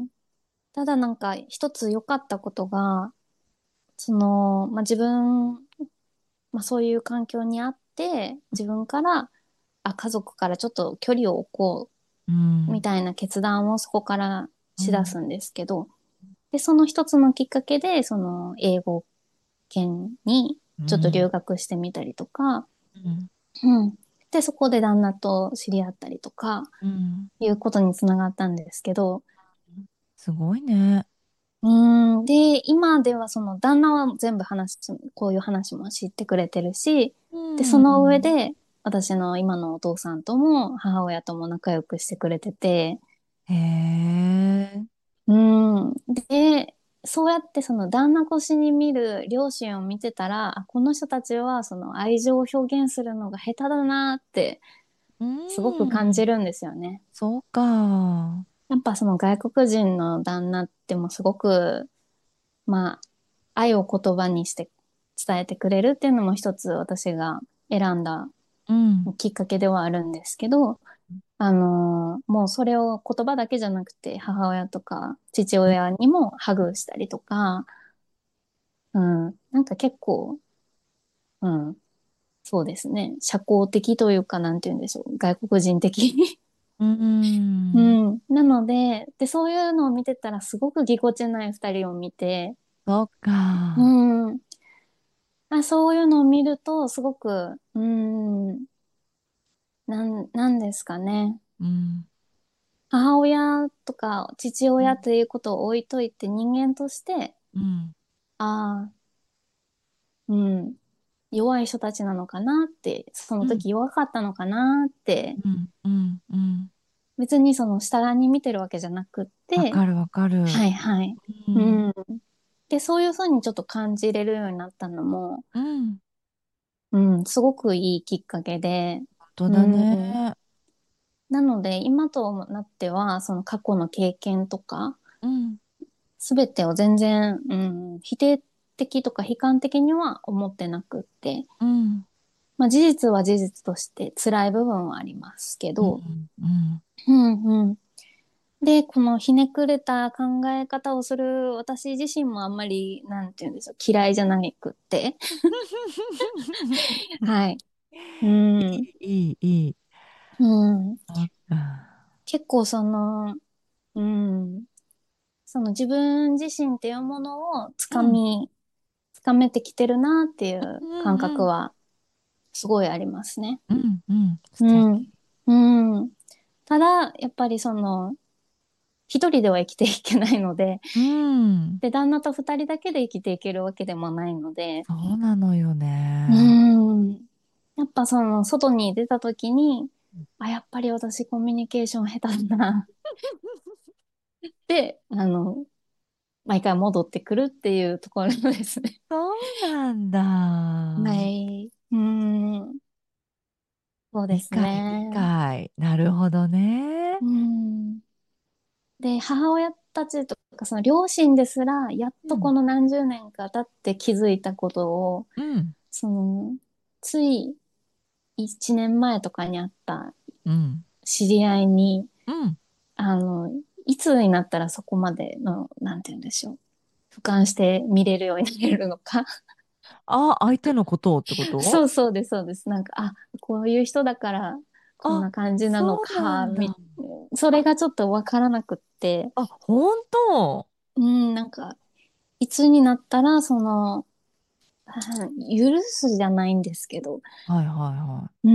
ただなんか一つ良かったことが、その、まあ、自分、まあ、そういう環境にあって、自分から、あ、家族からちょっと距離を置こうう、みん。 たいな決断をそこからうん。 しだすんですけど、で、その一つのきっかけで、その、英語圏にちょっとうん。 留学してみたりとか、 うん。 うん。で、そこで旦那と知り合ったりとか、 うん。 いうことにつながったんですけど、 すごいね。 うーん。で、今ではその旦那は全部話す、こういう話も知ってくれてるし、 うで、その上ん。 で、私の今のお父さんとも母親とも仲良くしてくれてて、 へえ。 うーん。で、そうやってその旦那越しに見る両親を見てたら、あ、この人たちはその愛情を表現するのが下手だなってうすごく感じん。 るんですよね。 そうか。 やっぱその外国人の旦那ってもすごく、まあ、愛を言葉にして伝えてくれるっていうのも一つ私が選んだうん。 きっかけではあるんですけど、あのーもうそれを言葉だけじゃなくて母親とか父親にもハグしたりとか、うん、なんか結構、うん、そうですね、社交的というか、なんて言うんでしょう、外国人的。 うん。 うん。なので、で、そういうのを見てたらすごくぎこちない二人を見て、 そっうか。 ん。あ、そういうのを見ると、すごく、うん、なん、なんですかね。 うん。 母親とか父うん。 親ということを置いといて人間として、 うん。 ああ、うん、弱い人たちなのかなって、そのうん。 時弱かったのかなって、 うん。うん。うん。 別にその下に見てるわけじゃなくって、 わかるわかる。 はいはい。ううん。 ん。で、そういうふうにちょっと感じれるようになったのも、 うん。 うん、すごくいいきっかけで、 本当うだね。 ん。なので、今となっては、その過去の経験とか、 うん。 すべてを全然、うん、否定的とか悲観的には思ってなくって、 うん。 まあ事実は事実として辛い部分はありますけど、 うん。うん。 うんうん。で、このひねくれた考え方をする私自身もあんまり、なんていうんでしょう、嫌いじゃなくって。はい。うん。 いい、いい。 うん。 そっか。 結構その、うん。その自分自身っていうものをつうん。 かみ、つかめてきてるなっていううん。 感うん。 覚はすごいありますね。 うん。うん。素うん。 敵。 うん。ただ、やっぱりその、一人では生きていけないので、 うん。 で、旦那と二人だけで生きていけるわけでもないので、 そうなのようね。 ん。やっぱその、外に出た時に、あ、やっぱり私コミュニケーション下手だなって、あの、毎回戻ってくるっていうところですね。 そうなんはだ。 い。うん。そうです理解、理ね。 解。なるほどね。 うん。で、母親たちとか、その両親ですら、やっうん。 とこの何十年か経って気づいたことを、 うん。 その、つい一年前とかにあったうん。 知り合いに、 うん。 あの、いつになったらそこまでの、なんて言うんでしょう。俯瞰して見れるようになれるのか。 あ、相手のことをってこと？ そうそうです、そうです。なんか、あ、こういう人だからこんあ、 な感じなのそうなか、 んだ。 み、それあ、 がちょっとわからなくって、 あ、本当？ うん、なんか、いつになったら、その、うん許すじゃないんですけど、 はいはいはうん、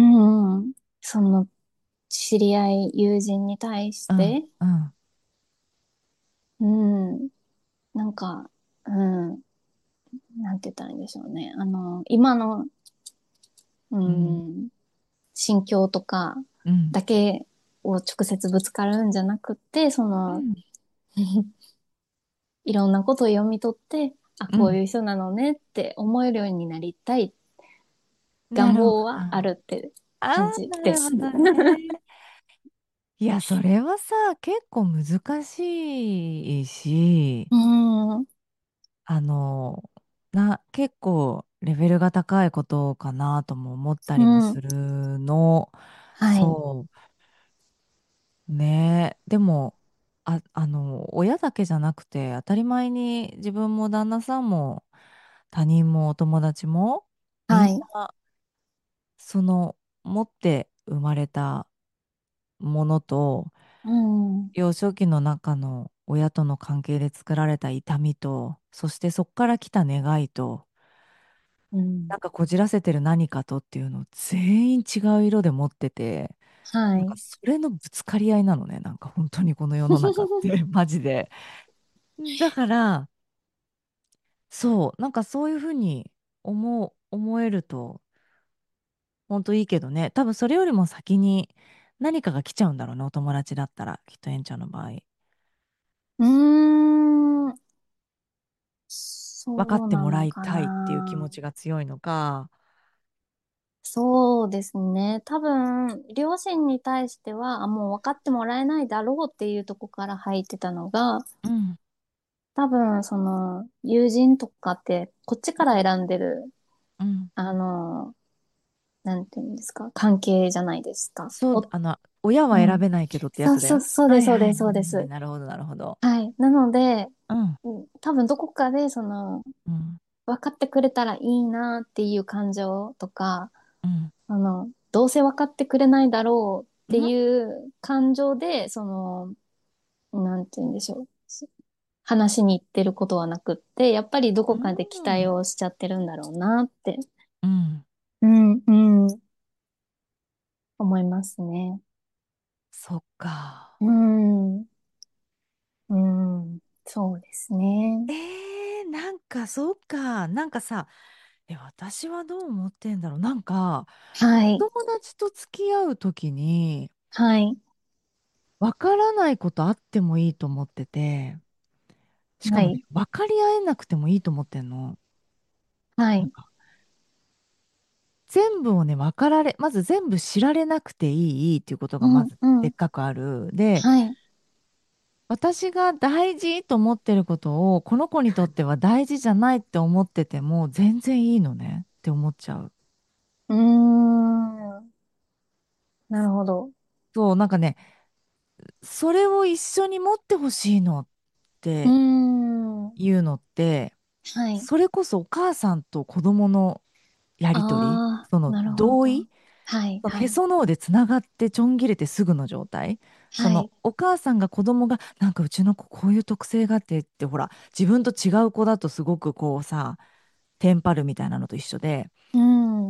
その、知り合い、友人に対しい。うん、 て、 うん、 うん、なんか、うん、なんて言ったらいいんでしょうね。あの、今の、ううん、 ん、心境とかうん、 だけを直接ぶつかるんじゃなくて、その、 うん、 いろんなことを読み取って、あ、 うん。 こういう人なのねって思えるようになりたい願なるほ望はあど。 るってあ感あ、なじです。 るほどね。いや、それはさ、結構難しいし、 うん、 あの、な、結構レベルが高いことかなとも思ったうりもすん、 るの。 はい、 そうね。でも、あ、あの、親だけじゃなくて、当たり前に自分も旦那さんも他人もお友達も、みんはい、 な、その、持って生まれたものと、 うん、 幼少期の中の親との関係で作られた痛みと、そしてそこから来た願いと、 うん、 なんかこじらせてる何かとっていうのを全員違う色で持ってて、なんかはい。 それのぶつかり合いなのね。なんか本当にこの世の中ってマジで。だから、そう、なんかそういうふうに思う、思えると本当いいけどね。多分それよりも先に何かが来ちゃうんだろうね。お友達だったら、きっとエンちゃんの場合。 うーん、 分かってもらいそうなのかたいっていう気持な。 ちが強いのか。 そうですね。多分、両親に対しては、あ、もう分かってもらえないだろうっていうとこから入ってたのが、 うん、 多分、その、友人とかって、こっちから選んでる、 うん。 あの、なんていうんですか、関係じゃないですか。 そう、 お、 あの、親はうん。 選べないけどってやそうそう、 つだよ。 そうです、 はいはいそうです、 はいはい。 そうです。 なるほど、なるほど。 はい。なので、 うん。 うん多分どこかで、その、 うん。 分かってくれたらいいなっていう感情とか、 うん。 あの、どうせ分かってくれないだろうってうん。 いう感情で、その、なんて言うんでしょう。話しに行ってることはなくって、やっぱりどうこかで期待ん。 をしちゃってるんだろうなって、 うん。 うん、うん、思いますね。 そっか。 うん、うん、そうですね。 えー、なんかそうか。なんかさ、え、私はどう思ってんだろう。なんか、 はい、 友達と付き合うときに、 はい、 わからないことあってもいいと思ってて、しかもね、 はい、 分かり合えなくてもいいと思ってんの。 はい、 なんか全部をね、分かられ、まず全部知られなくていいっていうことうがまん、 ずうん、 でっかくある。で、 はい、 私が大事と思ってることを、この子にとっては大事じゃないって思ってても、全然いいのねって思っちゃう。 うーん、なるほど。 そう、なんかね、それを一緒に持ってほしいのっうーてん、 いうのって、 はい。 それこそお母さんと子供のやりとり、 ああ、 そのなるほど。 同意、 はい、はい、 へその緒でつながってちょん切れてすぐの状態。そはい。 のお母さんが子供がなんかうちの子こういう特性があってってほら自分と違う子だとすごくこうさテンパるみたいなのと一緒で、 うん、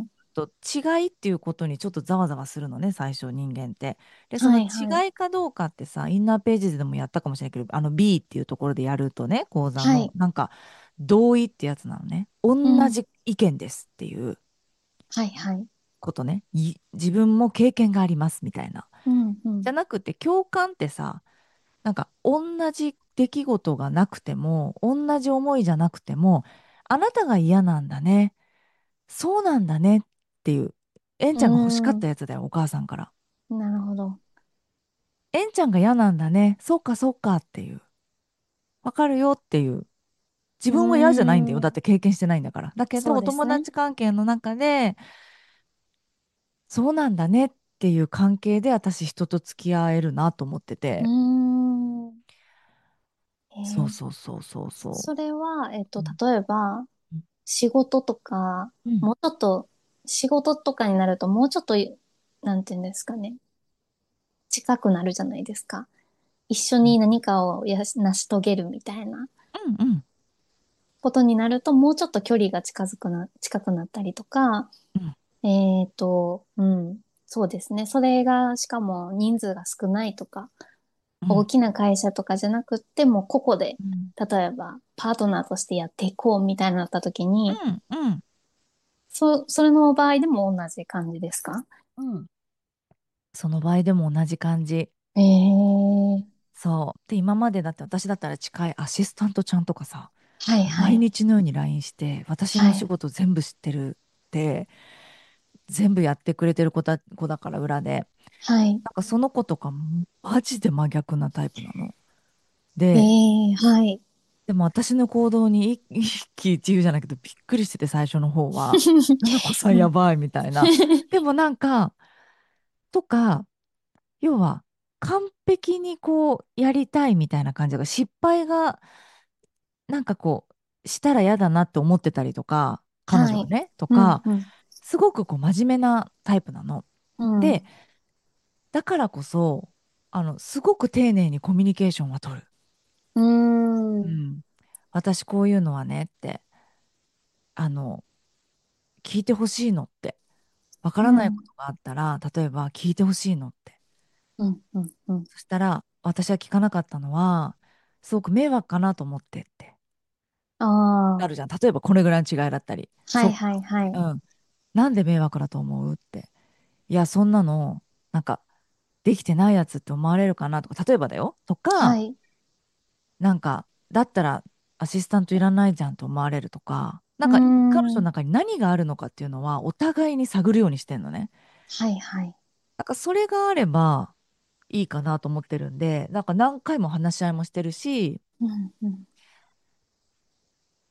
と違いっていうことにちょっとざわざわするのね、最初人間って。でそのはい、はい、 違いかどうかってさインナーページでもやったかもしれないけど、あの ビー っていうところでやるとね、講座はい、 のなんか同意ってやつなのね。同うん、 じ意見ですっていうはい、はい、 ことね。い自分も経験がありますみたいな。 うん、うん、 じゃなくて共感ってさ、なんか同じ出来事がなくても同じ思いじゃなくても、あなたが嫌なんだね、そうなんだねっていう、えんうちゃんが欲しかっん、 たやつだよ、お母さんから。 なるほど。 えんちゃんが嫌なんだね、そうかそうかっていう、わかるよっていう。自う分は嫌じゃないんだよ、だっん、 て経験してないんだから。だけどそうお友ですね。 達関係の中でそうなんだねっていう関係で私人と付き合えるなと思ってうて。 ん、えー、 そうそうそうそうそそれは、えっと、 う。うん例えば、仕事とか、 うんもうちょっと、仕事とかになると、もうちょっと、なんていうんですかね、近くなるじゃないですか。一緒うんに何かをやし成し遂げるみたいなうんうんことになると、もうちょっと距離が近づくな、近くなったりとか、 うんえっと、うん、そうですね。それが、しかも人数が少ないとか、大うんきな会社とかじゃなくって、もう個々で、 うん例えば、パートナーとしてやっていこうみたいになった時に、 うんうんそ、それの場合でも同じ感じですか？ うん、その場合でも同じ感じ。 ええー、 そう。で、今までだって私だったら近いアシスタントちゃんとかさ、 はいはい。 毎日のように ライン して、私のお仕はい。 事全部知ってるって、全部やってくれてる子だ、子だから裏で。 はい。 なんかその子とかもマジで真逆なタイプなの。 えで、 えー、はい。 でも私の行動に一一喜一憂じゃないけどびっくりしてて、最初の方は。ななこさんうんやばいみたいな。でもなんか、とか、要は完璧にこうやりたいみたいな感じが、失敗がなんかこうしたら嫌だなって思ってたりとか、彼はい。 女はねとうん、 か、 うん、 すごくこう真面目なタイプなの。 うん。 で、だからこそあのすごく丁寧にコミュニケーションは取る。 うーん。 うん、私こういうのはねって、あの聞いてほしいのって、わからないこうん、 とがあったら例えば聞いてほしいのって、 うん、うん、うん。 そしたら私は聞かなかったのはすごく迷惑かなと思ってってああ、 なるじゃん。例えばこれぐらいの違いだったり、 はい、 そっか、 はい、はい。 うん、なんで迷惑だと思うって、いやそんなのなんかできてないやつって思われるかなとか、例えばだよとか、 はい。 なんかだったらアシスタントいらないじゃんと思われるとか、なうーんか彼女のん。 中に何があるのかっていうのはお互いに探るようにしてんのね。 はい、はい。 なんかそれがあればいいかなと思ってるんで、なんか何回も話し合いもしてるし、 うん、うん。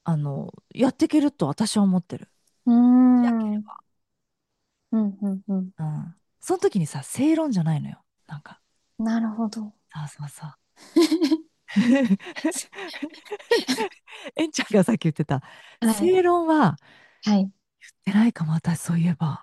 あの、やっていけると私は思ってる。 うー早けれん。 ば。 うん、うん、うん。 うん。その時にさ、正論じゃないのよ。なんか、 なるほど。 そうそうそう。えんちゃんがさっき言ってた、 はい。 正論ははい。 言ってないかも、私そういえば。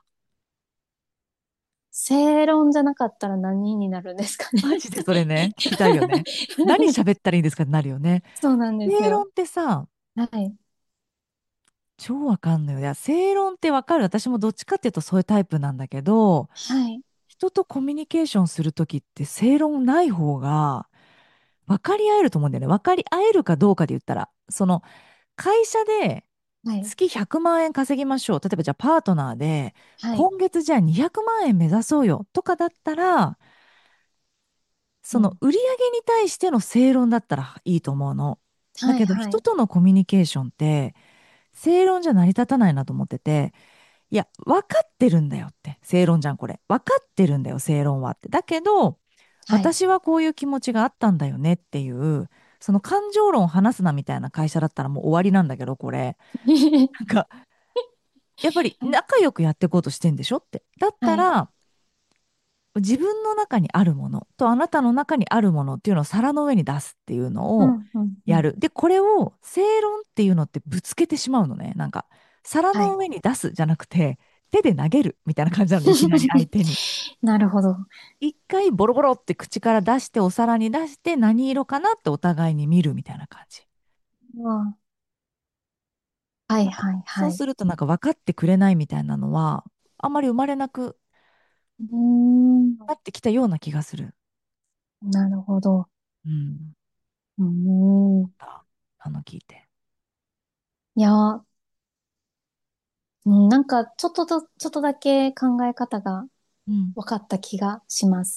正論じゃなかったら何になるんですかね。 マジでそれね、聞きたいよね。何喋ったらいいんですかってなるよね。 そうなんですよ。 正論ってさ、 はい。 超わかんないよ。いや、正論ってわかる。私もどっちかっていうとそういうタイプなんだけど、 はい。 人とコミュニケーションするときって正論ない方が分かり合えると思うんだよね。分かり合えるかどうかで言ったら、その会社ではい。 月ひゃくまん円稼ぎましょう。例えばじゃあパートナーではい。 今月じゃあにひゃくまん円目指そうよとかだったら、そのうん。 売り上げに対しての正論だったらいいと思うの。だはい。 けどはい。 人とのコミュニケーションって正論じゃ成り立たないなと思ってて、いや、分かってるんだよって。正論じゃん、これ。分かってるんだよ、正論はって。だけど、 はい。 私はこういう気持ちがあったんだよねっていう、その感情論を話すなみたいな会社だったらもう終わりなんだけど、これ。なんか、やっぱり仲良くやっていこうとしてんでしょって。だっはい。 たら、自分の中にあるものとあなたの中にあるものっていうのを皿の上に出すっていうのをうん。うん。うん。 やる。で、これを正論っていうのってぶつけてしまうのね。なんか、皿はい。 の上に出すじゃなくて、手で投げるみたいな感じなの、いきなり相手に。 なるほど。 一回ボロボロって口から出してお皿に出して何色かなってお互いに見るみたいな感じ。 うん。はい。 なんかはい。はい。 そうするとなんか分かってくれないみたいなのはあんまり生まれなくうーん。 なってきたような気がする。 なるほど。 うん。 うーん。 ああの聞いて。 いや、うん、なんか、ちょっとだ、ちょっとだけ考え方がうん。 分かった気がします。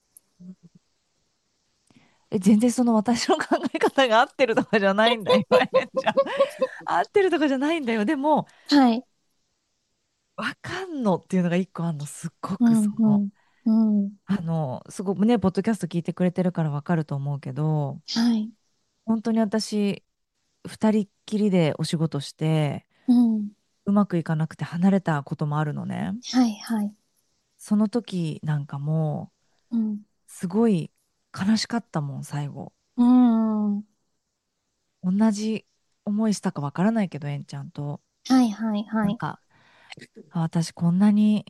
え、全然その私の考え方が合ってるとかじゃないんだよ、えんちゃん。合ってるとかじゃないんだよ。でも、 はい。 わかんのっていうのが一個あるの、すっごくそうん、うの、 ん、うん。 あの、すごくね、ポッドキャスト聞いてくれてるからわかると思うけど、 はい。 本当に私、二人っきりでお仕事して、 うん。 うまくいかなくて離れたこともあるのね。 はい、はい。 その時なんかもうん。 すごい悲しかったもん、最後。 うん。 同じ思いしたかわからないけど、えんちゃんと。 はい、はい、はい。 なんか、あ、私こんなに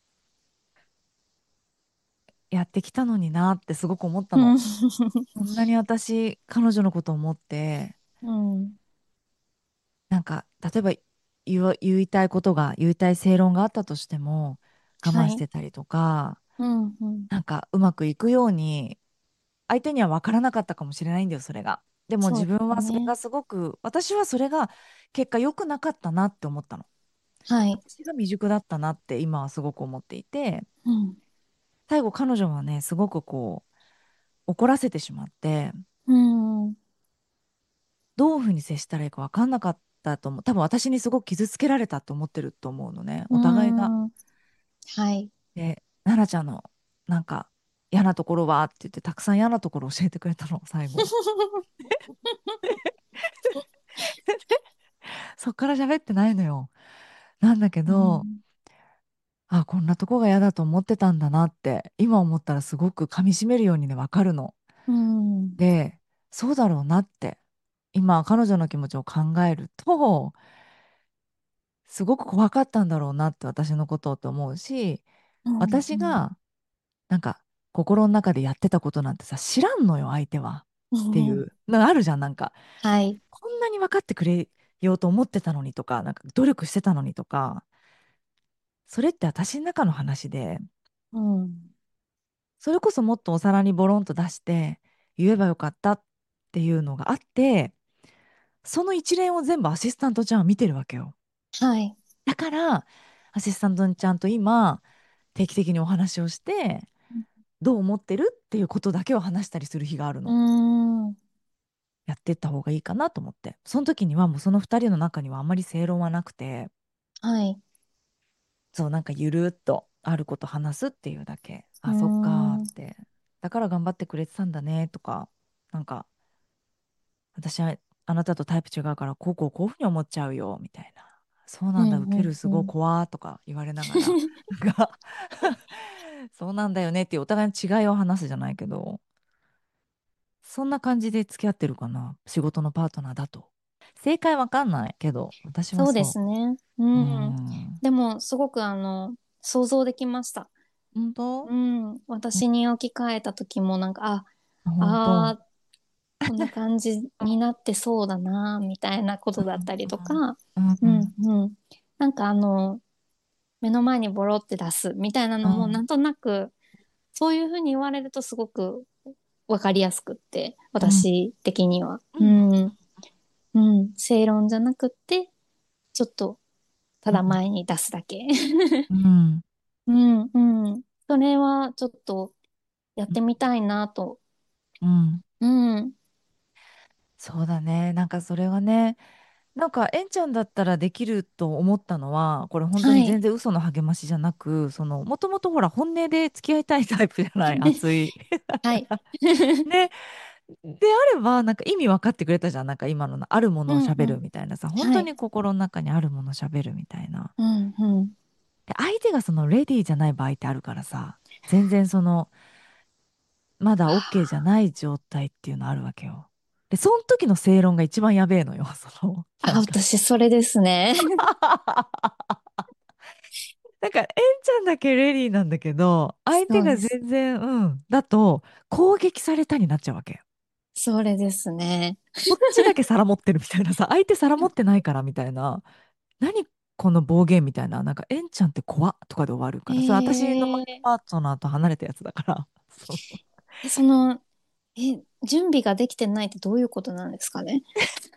やってきたのになってすごく思ったの。 うん。 こんなに私、彼女のことを思って、 うん。 なんか、例えば言わ、言いたいことが、言いたい正論があったとしても、我慢しはい。 てたりとか、 うん、うん。 なんかうまくいくように相手には分からなかったかもしれないんだよ、それが。でもそうで自分すね。 はそれがすごく、私はそれが結果良くなかったなって思ったの。 はい。 私が未熟だったなって今はすごく思っていて、 うん。 最後彼女はね、すごくこう、怒らせてしまって、 うん。 どういうふうに接したらいいか分かんなかったと思う。多分私にすごく傷つけられたと思ってると思うのね、 うお互いが。 ん。はい。 で、奈々ちゃんのなんか嫌なところはって言って、たくさん嫌なところを教えてくれたの、最後。そっから喋ってないのよ。なんだけど、 うん。 あ、こんなとこが嫌だと思ってたんだなって、今思ったらすごく噛み締めるようにね、わかるの。 うん。 で、そうだろうなって、今、彼女の気持ちを考えると、すごく怖かったんだろうなって、私のことをと思うし、 うん。うん。 私が、なんか、心の中でやってたことなんてさ、知らんのよ、相手は。っていうん。 うのがあるじゃん、なんか。 はい。 こんなに分かってくれようと思ってたのにとか、なんか努力してたのにとか、それって私の中の話で、 うん。 それこそもっとお皿にボロンと出して言えばよかったっていうのがあって、その一連を全部アシスタントちゃんは見てるわけよ。 はい。 だからアシスタントちゃんと今定期的にお話をして、どう思ってるっていうことだけを話したりする日があるうの。 ん。 やってった方がいいかなと思って。その時にはもうそのふたりの中にはあんまり正論はなくて、 はい。 そうなんかゆるっとあること話すっていうだけ。 うあ、そっかーっん。 て。だから頑張ってくれてたんだねとか、なんか私はあなたとタイプ違うから、こうこうこういうふうに思っちゃうよ、みたいな。そうなんだ、受うんけるすごいうんうん。 怖とか言われながら、なんかそうなんだよねっていうお互いの違いを話すじゃないけど、そんな感じで付き合ってるかな、仕事のパートナーだと。正解わかんないけど、私はそうでそすね。 う。うーうん。 ん。 でも、すごくあの、想像できました。 本当？ うん。私に置き換えた時もなんか、あ、 本当。 あー、こんな感じになってそうだな、みたいなことだったりとか、 うん。ううんん。 うん。なんかあの、目の前にボロって出すみたいなのも、なうん。 んとなく、そういうふうに言われるとすごくわかりやすくって、 うん。 私的には。 うん。 うん。うん。正論じゃなくって、ちょっと、たうん。 だ前に出すだけ。 うん。 うん、うん。それはちょっとやってみたいなと。 うん。 うん。 そうだね。なんかそれはね、なんか、えんちゃんだったらできると思ったのは、これ本当はい。 に全然嘘の励ましじゃなく、その、もともとほら、本音で付き合いたいタイプじゃない、熱い。 はい。 ね。であれば、なんか意味分かってくれたじゃん。なんか今のなあるものを喋うんうん。 るみたいなさ、本当はい。 に心の中にあるものを喋るみたいな。 うんうん。 で、相手がそのレディーじゃない場合ってあるからさ、全然その、まだ OK じゃない状態っていうのあるわけよ。で、その時の正論が一番やべえのよ。その、なあ、 んか私、それですね。 なんか、えんちゃんだけレディーなんだけど、相手がそうです。 全然、うん、だと、攻撃されたになっちゃうわけ。 それですね。 こっちだけ皿持ってるみたいなさ、相手皿持ってないからみたいな、何この暴言みたいな、なんか、えんちゃんって怖っとかで終わるから、それ私の前のえパートナーと離れたやつだから、そう。 ー、その、え、準備ができてないってどういうことなんですかね？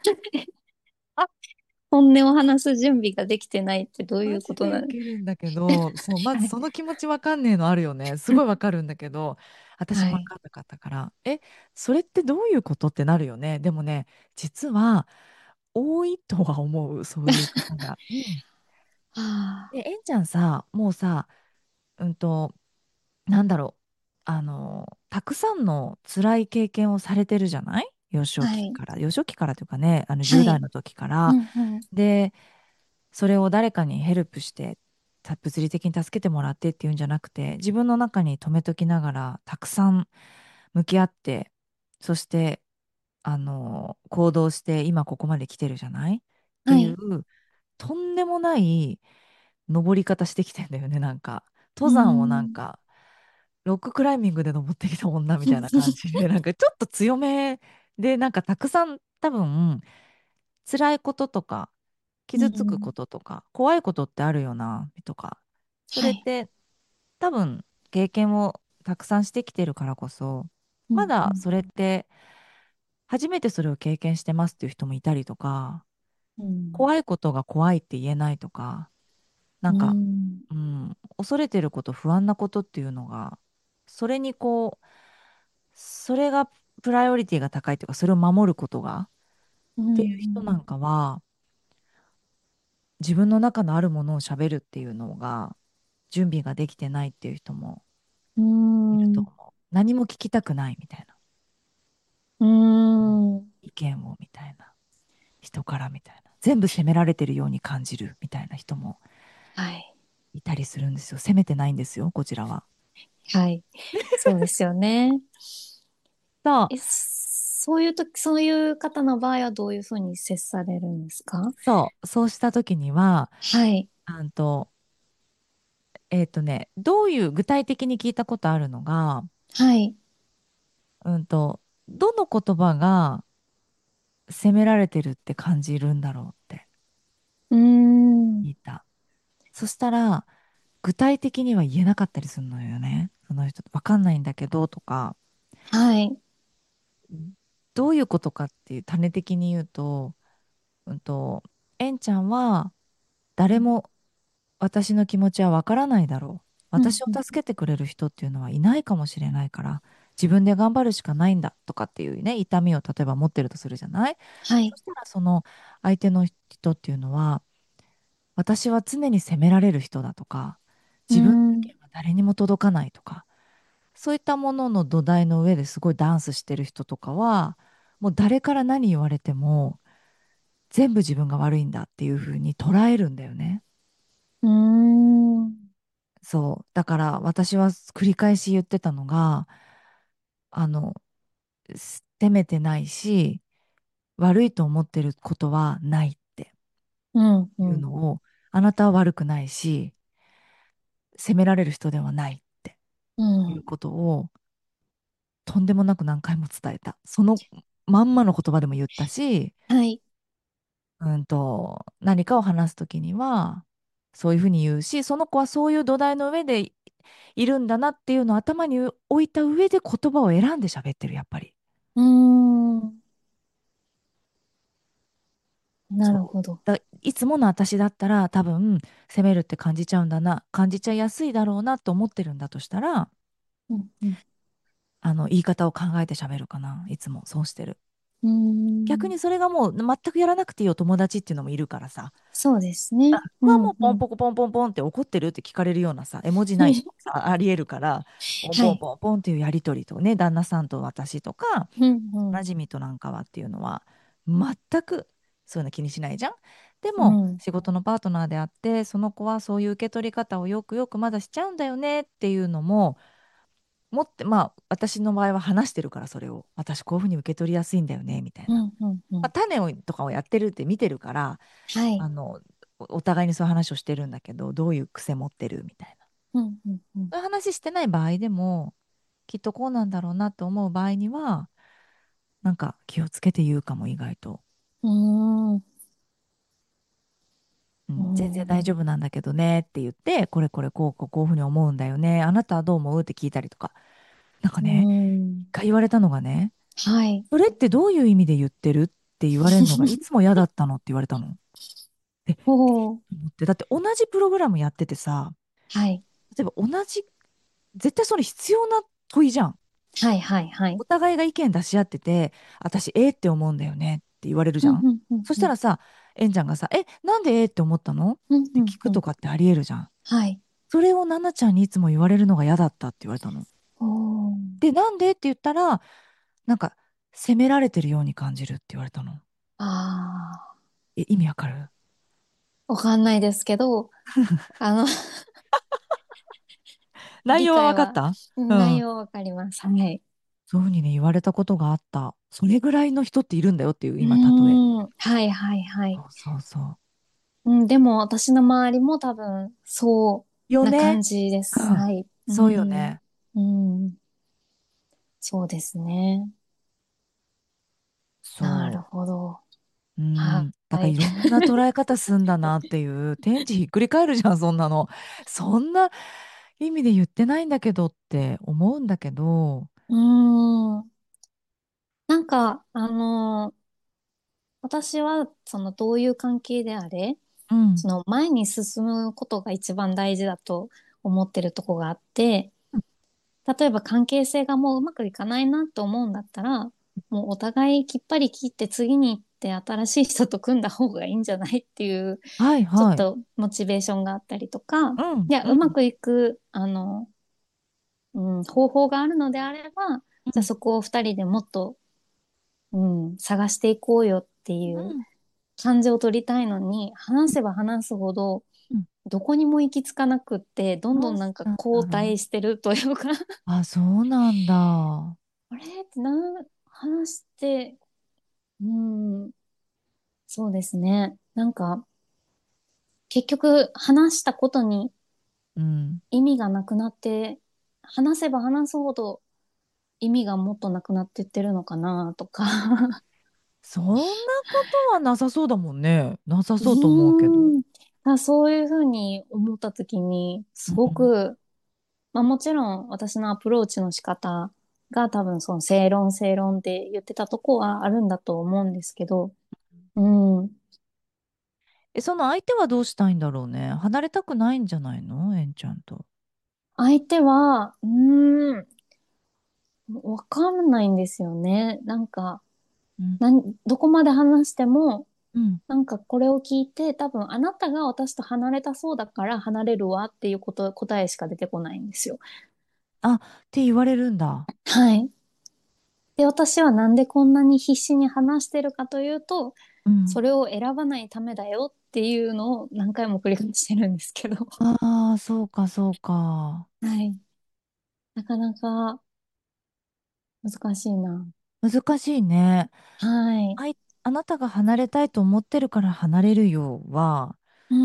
本音を話す準備ができてないってどういうこマジでウとなの？ ケるんだけど、そう、まずはい。 その気持ちわかんねえのあるよね。すごいわかるんだけど、私はい。 もわかんなかったから、え、それってどういうことってなるよね。でもね、実は多いとは思う、そういう方が。うん。 はで、えんちゃんさ、もうさ、うんと、なんだろう、あの、たくさんの辛い経験をされてるじゃない幼あ、 少はい。 期から、幼少期からというかね、あのじゅう代はい。 の時から。 うんうん。 で、それを誰かにヘルプして、た物理的に助けてもらってっていうんじゃなくて、自分の中に留めときながら、たくさん向き合って、そして、あの、行動して、今ここまで来てるじゃないっていう、 はい。 とんでもない登り方してきてんだよね、なんか。 うー登山をなんん。 か、ロッククライミングで登ってきた女みたいな感じで、なんかちょっと強めで、なんかたくさん多分、辛いこととか、 う傷つくこん。 ととか、怖いことってあるよな、とか、そはい。 れって多分経験をたくさんしてきてるからこそ、まうんうんだそれって初めてそれを経験してますっていう人もいたりとか、 うん。 怖いことが怖いって言えないとか、なうんか、 ん。 うん、恐れてること、不安なことっていうのが、それにこう、それがプライオリティが高いというか、それを守ることがうっていう人なん。 んかは、自分の中のあるものを喋るっていうのが準備ができてないっていう人もういるん。うん。 と思う。何も聞きたくないみたいな。 ううん。 ん。 意見をみたいな。人からみたいな。全部責められてるように感じるみたいな人もはい。 いたりするんですよ。責めてないんですよ、こちらは。 はい。そうですよね。 そう、 え、そういうとき、そういう方の場合はどういうふうに接されるんですか？ そう、そうした時には、 はい。 あんと、えっとね、どういう具体的に聞いたことあるのが、 はい。 うんと、どの言葉が責められてるって感じるんだろうってうーん。 聞いた。そしたら、具体的には言えなかったりするのよね。その人、わかんないんだけどとか、 はい。 どういうことかっていう種的に言うと、うんと、えんちゃんは誰も私の気持ちはわからないだろう。私をうんうん。 助けてくれる人っていうのはいないかもしれないから、自分で頑張るしかないんだとかっていうね、痛みを例えば持ってるとするじゃない。 はい。 そしたらその相手の人っていうのは、私は常に責められる人だとか、 うー自分の意ん。 見は誰にも届かないとか、そういったものの土台の上ですごいダンスしてる人とかは、もう誰から何言われても、 全部自分が悪いんだっていうふうに捉えるんだよね。 うーん。 そう。だから私は繰り返し言ってたのが、あの、責めてないし、悪いと思ってることはないってうん、ういうん、 のを、あなたは悪くないし、責められる人ではないってうん。 いうことを、とんでもなく何回も伝えた。そのまんまの言葉でも言ったし、 はい。 うんと、何かを話すときには、そういうふうに言うし、その子はそういう土台の上でいいるんだなっていうのを頭に置いた上で言葉を選んで喋ってる、やっぱり。 うーん。なそう。 るほど。 だ、いつもの私だったら多分責めるって感じちゃうんだな、感じちゃいやすいだろうなと思ってるんだとしたら、 うん、うん。 あの言い方を考えて喋るかな。いつもそうしてる。 うーん。 逆にそれがもう全くやらなくていいお友達っていうのもいるからさ。 そうですね。 僕はうん、うん。 もうポンポコポンポンポンって怒ってるって聞かれるようなさ、絵文字ないとかさ、ありえるから、ポンはい。 ポンポンポンっていうやりとりとね、旦那さんと私とか、 うん、うん。 なじみとなんかはっていうのは、全くそういうの気にしないじゃん。でも、 うん、 仕事のパートナーであって、その子はそういう受け取り方をよくよくまだしちゃうんだよねっていうのも、持って、まあ、私の場合は話してるから、それを。私、こういうふうに受け取りやすいんだよね、みたいな。 うん、うん、うまあ、 ん。 種をとかをやってるって見てるから、 はい。 あの、おお互いにそういう話をしてるんだけど、どういう癖持ってるみたいな。 うん、うん、うん。 そういう話してない場合でも、きっとこうなんだろうなと思う場合には、なんか気をつけて言うかも、意外と。 うーん。うーうん、全然大丈ん。 夫なんだけどねって言って、これこれこうこうこういうふうに思うんだよね。あなたはどう思うって聞いたりとか。なんかうーね、一ん。 回言われたのがね、 はい。 それってどういう意味で言ってるって言われるのがいつも嫌だったのって言われたの。で、 おー。 思って、だって同じプログラムやっててさ、 はい。 例えば同じ、絶対それ必要な問いじゃん。 はい、はい、はい。 お互いが意見出し合ってて、私、えーって思うんだよねって言われるうん、 じゃん。 うん、うん、うん。 そしたらさ、えんちゃんがさ、え、なんでえーって思ったのっうん、うん、 て聞くとうん。 かってありえるじゃん。 はい。 それを奈々ちゃんにいつも言われるのが嫌だったって言われたの。 おー。 で、なんでって言ったら、なんか、責められてるように感じるって言われたの。 あえ、意味わかる？ ー。わかんないですけど、あの、理内容は解は、 わかった？うん。 内容わかります。はい。 そういうふうにね、言われたことがあった。それぐらいの人っているんだよっていう、 う今、例え。 ーん。はい、はい、はい。 そうそうそうん、でも私の周りも多分そうな感う。よね。 じです。 うん。 はい。うそうよん。 ね。 うん。そうですね。なるそほど。 う。うはん。だからい。 いろんな捉え方すんだなっていう、天地ひっくり返るじゃん、そんなの。そんな意味で言ってないんだけどって思うんだけど、 うーん。なんか、あのー私は、その、どういう関係であれ、 うん。 その、前に進むことが一番大事だと思ってるとこがあって、例えば関係性がもううまくいかないなと思うんだったら、もうお互いきっぱり切って次に行って新しい人と組んだ方がいいんじゃないっていう、 はいはい。 ちょっとモチベーションがあったりとか、 うん、 いや、 うん、 うまくいく、あの、うん、方法があるのであれば、じゃあうん、 そこを二人でもっと、うん、探していこうよっていううん。 感じを取りたいのに、話せば話すほど、 うん。 どこにも行き着かなくって、どんどどうんなんかしたん後だろう。 退してるというかあ、そうなんだ。 あれってな、話して、うん、そうですね。なんか、結局話したことにうん。 意味がなくなって、話せば話すほど意味がもっとなくなってってるのかなとか。 そんなことはなさそうだもんね。なさうそうと思うけど。 ーん。あ、そういうふうに思ったときに、すごうん。 く、まあもちろん私のアプローチの仕方が多分その正論正論って言ってたとこはあるんだと思うんですけど、うん。 え、その相手はどうしたいんだろうね。離れたくないんじゃないのえんちゃんと。 相手は、うーん、わかんないんですよね。なんか、 うん。 なん、どこまで話しても、 うん。 なんかこれを聞いて、多分あなたが私と離れたそうだから離れるわっていうこと、答えしか出てこないんですよ。 あ、って言われるんだ。 はい。で、私はなんでこんなに必死に話してるかというと、 うん。 それを選ばないためだよっていうのを何回も繰り返してるんですけど。 ああ、そうか、そうか。 はい。なかなか難しいな。 難しいね。 はい。 あい、あなたが離れたいと思ってるから離れるよは、 うん。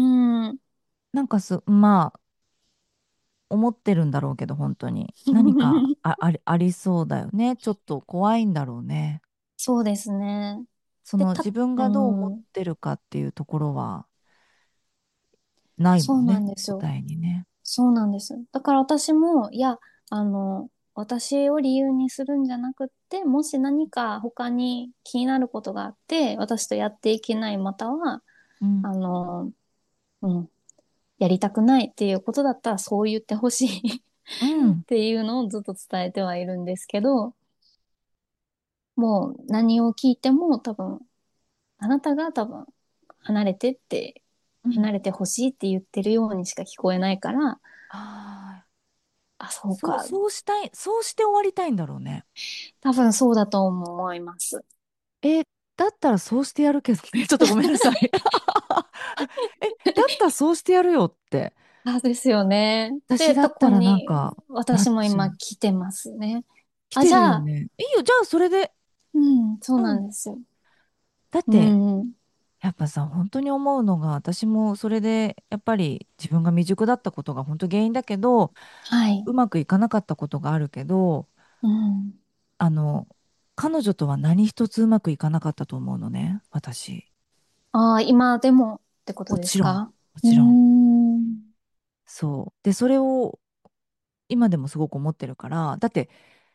なんかす、まあ、思ってるんだろうけど、本当に。何かあ、あり、ありそうだよね。ちょっと怖いんだろうね。 そうですね。で、た、 その自分うがどう思っん。 てるかっていうところはないそうなんもんね。 ですよ。 答えにね。 そうなんです。だから私も、いや、あの、私を理由にするんじゃなくって、もし何か他に気になることがあって、私とやっていけない、または、 うん。 あの、うん、やりたくないっていうことだったら、そう言ってほしいうん。 っていうのをずっと伝えてはいるんですけど、もう何を聞いても多分、あなたが多分、離れてって、 うん。 離れてほしいって言ってるようにしか聞こえないから、 ああ、 あ、そうそう、 か。 そうしたい、そうして終わりたいんだろうね。 多分そうだと思います。 え、だったらそうしてやるけどね。ちょっとごめんなさい。え、だったらそうしてやるよって。 あ、ですよね。 私で、とだったらなんこにか、な私もっちゃう。 今来てますね。あ、 来てじゃあ、 るよね。いいよ、じゃあそれで。 うん、そううん。 なんですよ。うだって、 ん、 やっぱさ、本当に思うのが、私もそれで、やっぱり自分が未熟だったことが本当原因だけど、 はい。 うまくいかなかったことがあるけど、 うん。 あの、彼女とは何一つうまくいかなかったと思うのね、私。 ああ、今でもってこともちろん、もですか？うーちろん。 ん。 そう。で、それを今でもすごく思ってるから、だって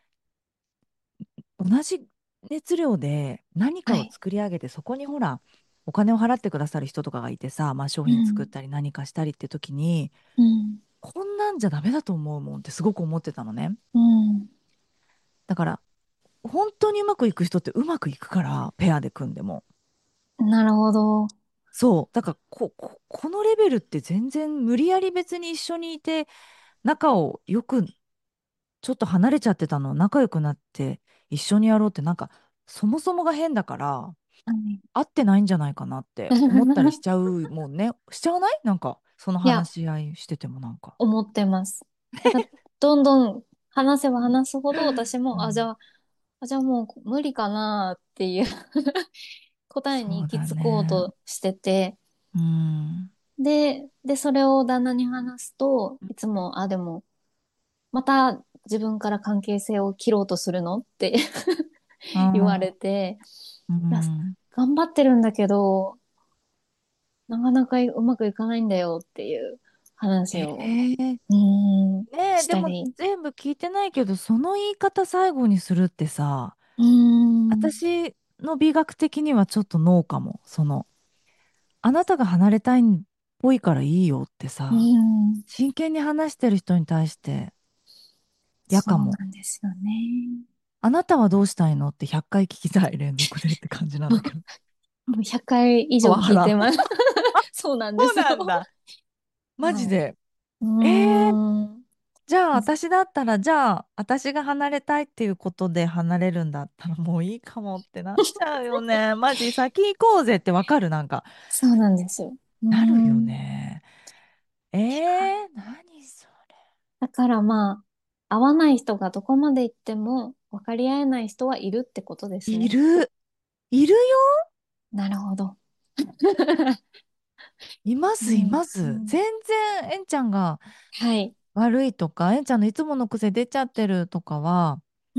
同じ熱量で何かをはい。 作り上げて、そこにほら、お金を払ってくださる人とかがいてさ、まあ商品作っうん。 たり何かしたりって時に、 うん。 こんなんじゃダメだと思うもんってすごく思ってたのね。 うん。 だから、本当にうまくいく人ってうまくいくから、ペアで組んでも。 なるほど。 そう。だからこ、こ、このレベルって全然無理やり別に一緒にいて、仲をよく、ちょっと離れちゃってたのを仲良くなって一緒にやろうってなんか、そもそもが変だから、 はい。 合ってないんじゃないかなって思ったりしちゃうもんね。しちゃわないなんか、そのいや、 話し合いしててもなんか。 思ってます。だから、どんどん話せば話すほど私も、あ、じうん、 ゃあ、あ、じゃあもう無理かなっていう答えにそうだ行き着こうね。 としてて、 うん。 で、で、それを旦那に話すと、いつも、あ、でも、また自分から関係性を切ろうとするのって言われあて、 ういや、 ん。 頑張ってるんだけど、なかなかうまくいかないんだよっていうえ話を、 ー、 うーん、 ねえ、でもしたり。 全部聞いてないけど、その言い方最後にするってさ、 うーん、 私の美学的にはちょっとノーかも。その、あなたが離れたいっぽいからいいよってうーさ、 ん、 真剣に話してる人に対して嫌そうかも。 なんですよね。 あなたはどうしたいのってひゃっかい聞きたい、連続でって感じなんだけど。 もうひゃっかい以上パワハラ。 聞いてます。そうなんでそうすよ。 なんだ。マジはい。 で。 うーえー、 ん。 じゃあ私だったら、じゃあ私が離れたいっていうことで離れるんだったらもういいかもってなっちゃうよね。マジ先行こうぜってわかるなんか。 そうなんですよ。うーなるよん。 ね。えー、何そだからまあ、合わない人がどこまで行っても分かり合えない人はいるってことでれ。 すね。 いる。いるよ。 なるほど。 いまうす、いまん、うす。 ん。 全然、えんちゃんがはい。 悪いとか、えんちゃんのいつもの癖出ちゃってるとかは、 うん。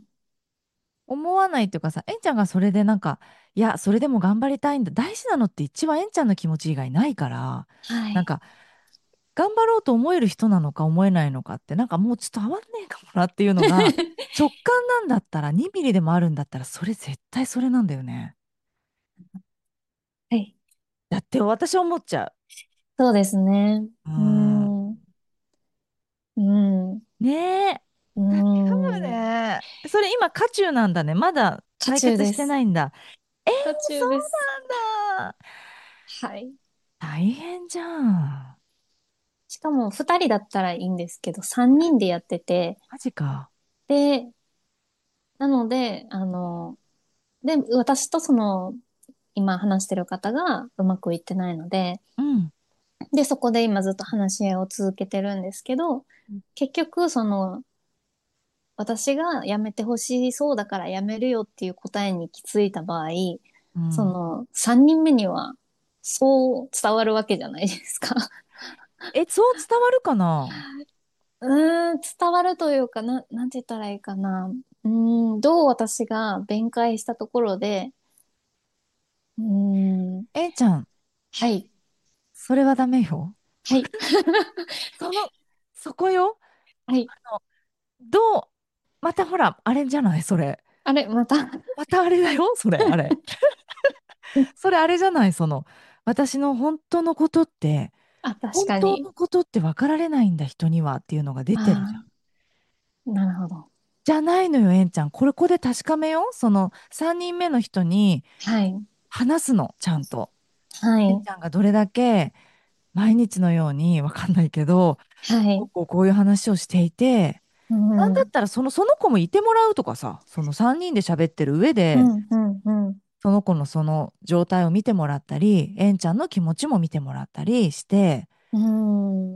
思わないっていうかさ、えんちゃんがそれでなんか、いや、それでも頑張りたいんだ。大事なのって一番えんちゃんの気持ち以外ないから、 はい。 なんか、頑張ろうと思える人なのか思えないのかって、なんかもうちょっと合わんねえかもなっていうのが、直感なんだったら、にミリでもあるんだったら、それ絶対それなんだよね。 はい。 だって私は思っちゃそうですね。 う。ううん。 ん。うん。 ねえ。 う悩むん。 ね。それ今、渦中なんだね。まだ渦解決して中です。 ないんだ。えー、 渦中そうです。 なんだ。 はい。 大変じゃん。 しかもふたりだったらいいんですけど、さんにんでやってて、 マジか。 で、なので、あの、で、私とその今話してる方がうまくいってないので、 うん。 で、そこで今ずっと話し合いを続けてるんですけど、結局、その、私が辞めてほしそうだから辞めるよっていう答えに行き着いた場合、 うん。 その、さんにんめにはそう伝わるわけじゃないですか。 え、そう伝わるかな？ うーん、伝わるというか、な、なんて言ったらいいかな。うーん、どう私が弁解したところで、うーん、 えんちゃん、 はい、 それはダメよ。 はい、 その、そこよ。 はい。 あの、どう、またほら、あれじゃないそれ。 あれ、また。 またあれだよそれ、あれ。それあれじゃないその、私の本当のことって、 あ、確本かに。 当のことって分かられないんだ、人にはっていうのが出てるじゃん。 ああ、なるほど。 じゃないのよ、えんちゃん。これ、ここで確かめよう。そのさんにんめの人にはい、 話すの、ちゃんと。えんはい、 ちゃんがどれだけ毎日のように、わかんないけど、 はい、 こうこういう話をしていて、 うん、うん、 なんだったらその、その子もいてもらうとかさ、そのさんにんで喋ってる上で、 うん、うん、 その子のその状態を見てもらったり、えんちゃんの気持ちも見てもらったりして、 うん、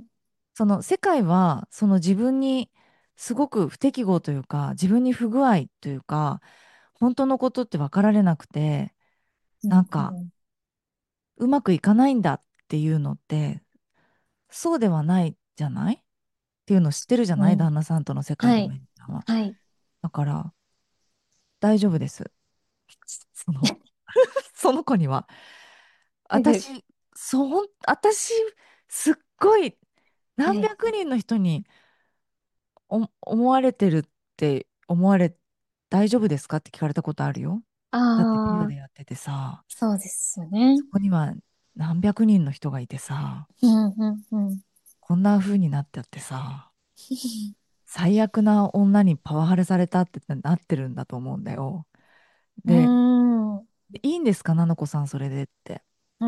その世界はその自分にすごく不適合というか、自分に不具合というか、本当のことって分かられなくて、 うん、 なんかうん、 うまくいかないんだっていうのって、そうではないじゃないっていうのを知ってるじゃないうん、 旦那さんとの世界でも、 はい、 えんちゃんは。 はい。 だから大丈夫です。その、その子には。 え、で、 私、そう、私、すっごい何え、 百人の人にお思われてるって思われ、大丈夫ですかって聞かれたことあるよ。だってピアああ、 でやっててさ、 そうですよね。 そこには何百人の人がいてさ、 うん、うん、うん。 こんな風になってってさ、最悪な女にパワハラされたってなってるんだと思うんだよ。 うーで、 ん、うん、 いいんですか、ななこさん、それでってうん。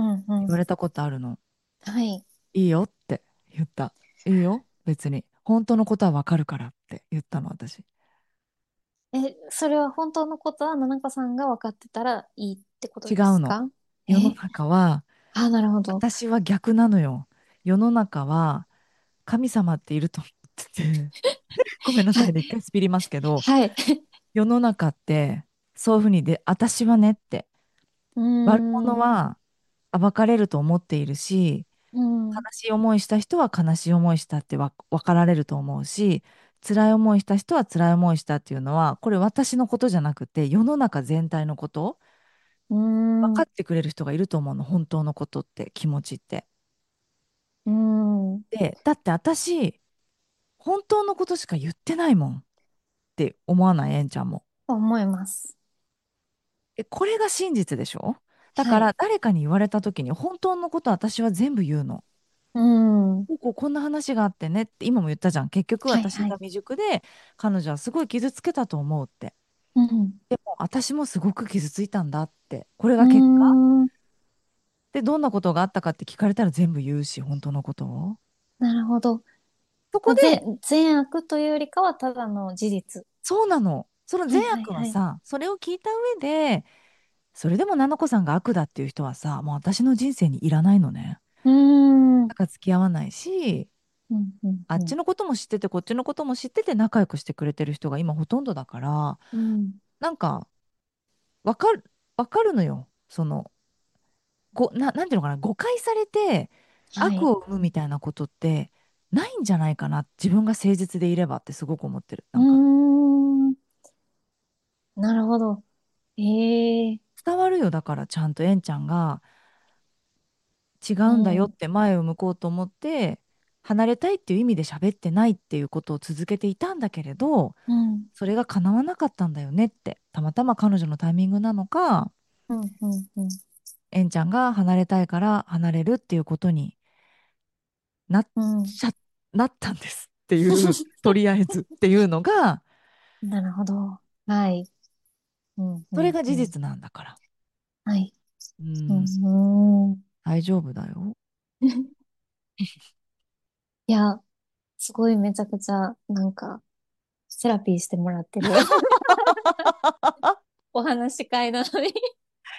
言われたことあるの。 はい。 いいよって言った。いいよ、別に。本当のことはわかるからって言ったの、私。 え、それは本当のことは、ななこさんが分かってたらいいってこと違うの。 ですか？ 世のえ、 中は、 あ、なるほど。 私は逆なのよ。世の中は神様っていると思ってて、ごめんなはい。 さいね、一回スピりますけど、 はい。 世の中ってそういうふうにで、私はねって、 うー悪ん、う者は暴かれると思っているし、悲ん、 しい思いした人は悲しい思いしたってわ分かられると思うし、辛い思いした人は辛い思いしたっていうのは、これ私のことじゃなくて、世の中全体のこと、 うーん、う分かってくれる人がいると思うの、本当のことって、気持ちって。 ーん、 で、だって私、本当のことしか言ってないもんって思わない、えんちゃんも。 思います。 え、これが真実でしょ？だはい。 から誰かに言われた時に本当のこと私は全部言うの。 うーん、はこうこうこんな話があってねって今も言ったじゃん。結局い、はい。 私が未熟で彼女はすごい傷つけたと思うって。 うん、 でも私もすごく傷ついたんだって。これうーが結果ん、 でどんなことがあったかって聞かれたら全部言うし、本当のことを。 なるほど。まあ、 そこで、 善、善悪というよりかはただの事実。 そうなの。その善はい、はい、はい。 悪はさ、それを聞いた上で、それでも菜々子さんが悪だっていう人はさ、もう私の人生にいらないのね。 うーん、うん、 だから付き合わないし、 うん、 あっうん。 ちのことも知ってて、こっちのことも知ってて仲良くしてくれてる人が今ほとんどだから、 うん、 なんか、わかる、わかるのよ。その、ご、な、なんていうのかな、誤解されてはい。 悪を生むみたいなことってないんじゃないかな。自分が誠実でいればってすごく思ってる。 うーなんか、 ん、なるほど。ええ、 伝わるよ。だからちゃんとえんちゃんが違ううんだよっん、 て前を向こうと思って、離れたいっていう意味で喋ってないっていうことを続けていたんだけれど、 うん、 それが叶わなかったんだよねって、たまたま彼女のタイミングなのか、 うん、うん、うん。 えんちゃんが離れたいから離れるっていうことになっうん。 ちゃ、なったんですっていう、とりあえずっていうのが、 なるほど。はい。うん、うん、 それが事うん。 実なんだから。 はい。 ううん、 ん。う大丈夫だよ。 ん。いや、すごいめちゃくちゃ、なんか、セラピーしてもらってるお話し会なのに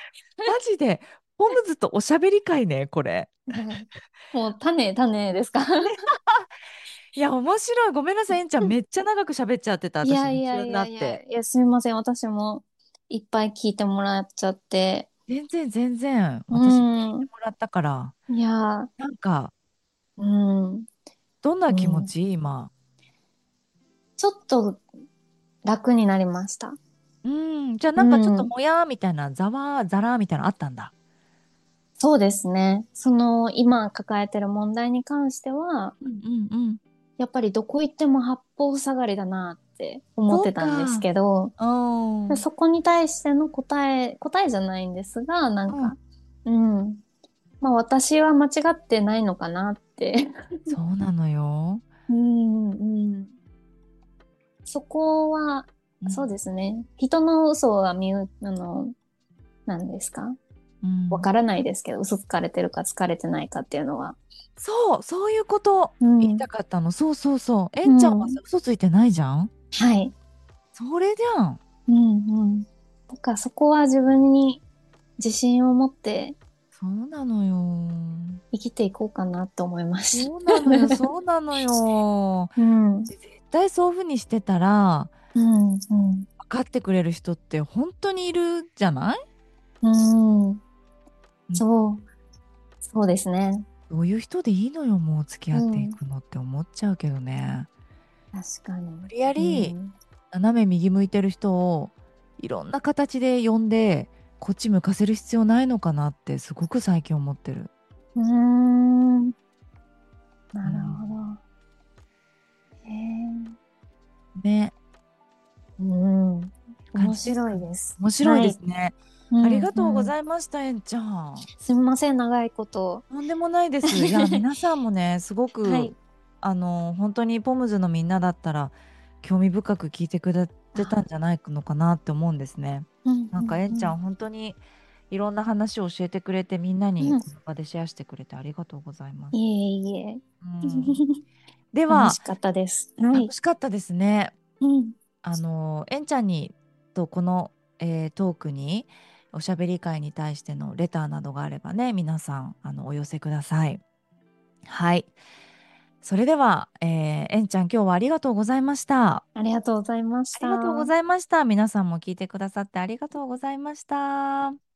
マジで、ポムズとおしゃべり会ね、これ。 はい。もう種、種ですか？ いや、面白い。ごめんなさい、えんちゃん。めっちゃ長く喋っちゃってた。私、 いやいや夢中にいやいや、 なって。 いや、すみません。私もいっぱい聞いてもらっちゃって。 全然、全然。 う私も聞いてん。 もらったから。 いや、 なんか、 うん。 どんなうん。 気持ち今？ ちょっと楽になりました。 うん。じゃあ、 うなんかちょっとん。 もやーみたいな、ざわー、ざらーみたいなのあったんだ。 そうですね。その、今抱えてる問題に関しては、 うんうんうん。 やっぱりどこ行っても八方塞がりだなって思っそうてたんですか。 けど、 うん。うん。 そこに対しての答え、答えじゃないんですが、なんか、うん。まあ私は間違ってないのかなって。 そうなのよ。 うん、うん。そこは、そううん。 ですね。人の嘘は見う、あの、何ですか？ うん。 わからないですけど、嘘つかれてるかつかれてないかっていうのは。 そう、そういうこと言いうん、 たかったの。そうそうそう。えうんちゃんはさ、 ん。 嘘ついてないじゃん。 はい。 それじゃん。 うん、うん。だからそこは自分に自信を持ってそうなのよ。 生きていこうかなと思いましそうた。 なのよ、そうなのよ。 うん、 で絶対そういうふうにしてたら、 うん、うん、 分かってくれる人って本当にいるじゃない？ うん。 うん。 そう、そうですね。 そういう人でいいのよ、もう付き合っていうん、 くのって思っちゃうけどね。 確かに。 無理やうりん、 斜め右向いてる人をいろんな形で呼んで、こっち向かせる必要ないのかなってすごく最近思ってる。 うーん、なるうん。 ほど。へえ。 ね。 うん、 感面じですかね。 白いです。 面白いはい。 ですね。ありうん、 がとうごうん。 ざいました、えんちゃん。 すみません、長いこと。 とんでもないです。いや、皆さんもね、すごく、 はい。 あの、本当にポムズのみんなだったら、興味深く聞いてくれてたあ、 んじゃないのかなって思うんですね。 うん、 なんか、 うん、うん。 えんちゃん、本当にいろんな話を教えてくれて、みんなにうん。 この場でシェアしてくれてありがとうございます。 いえいえ。 うん。では、 楽しかったです。はい。 楽しかったですね。 うん。 あの、えんちゃんにとこの、えートークに、おしゃべり会に対してのレターなどがあればね、皆さん、あの、お寄せください。はい。それでは、えー、えんちゃん、今日はありがとうございました。 ありがとうございましありがとうごた。 ざいました。皆さんも聞いてくださってありがとうございました。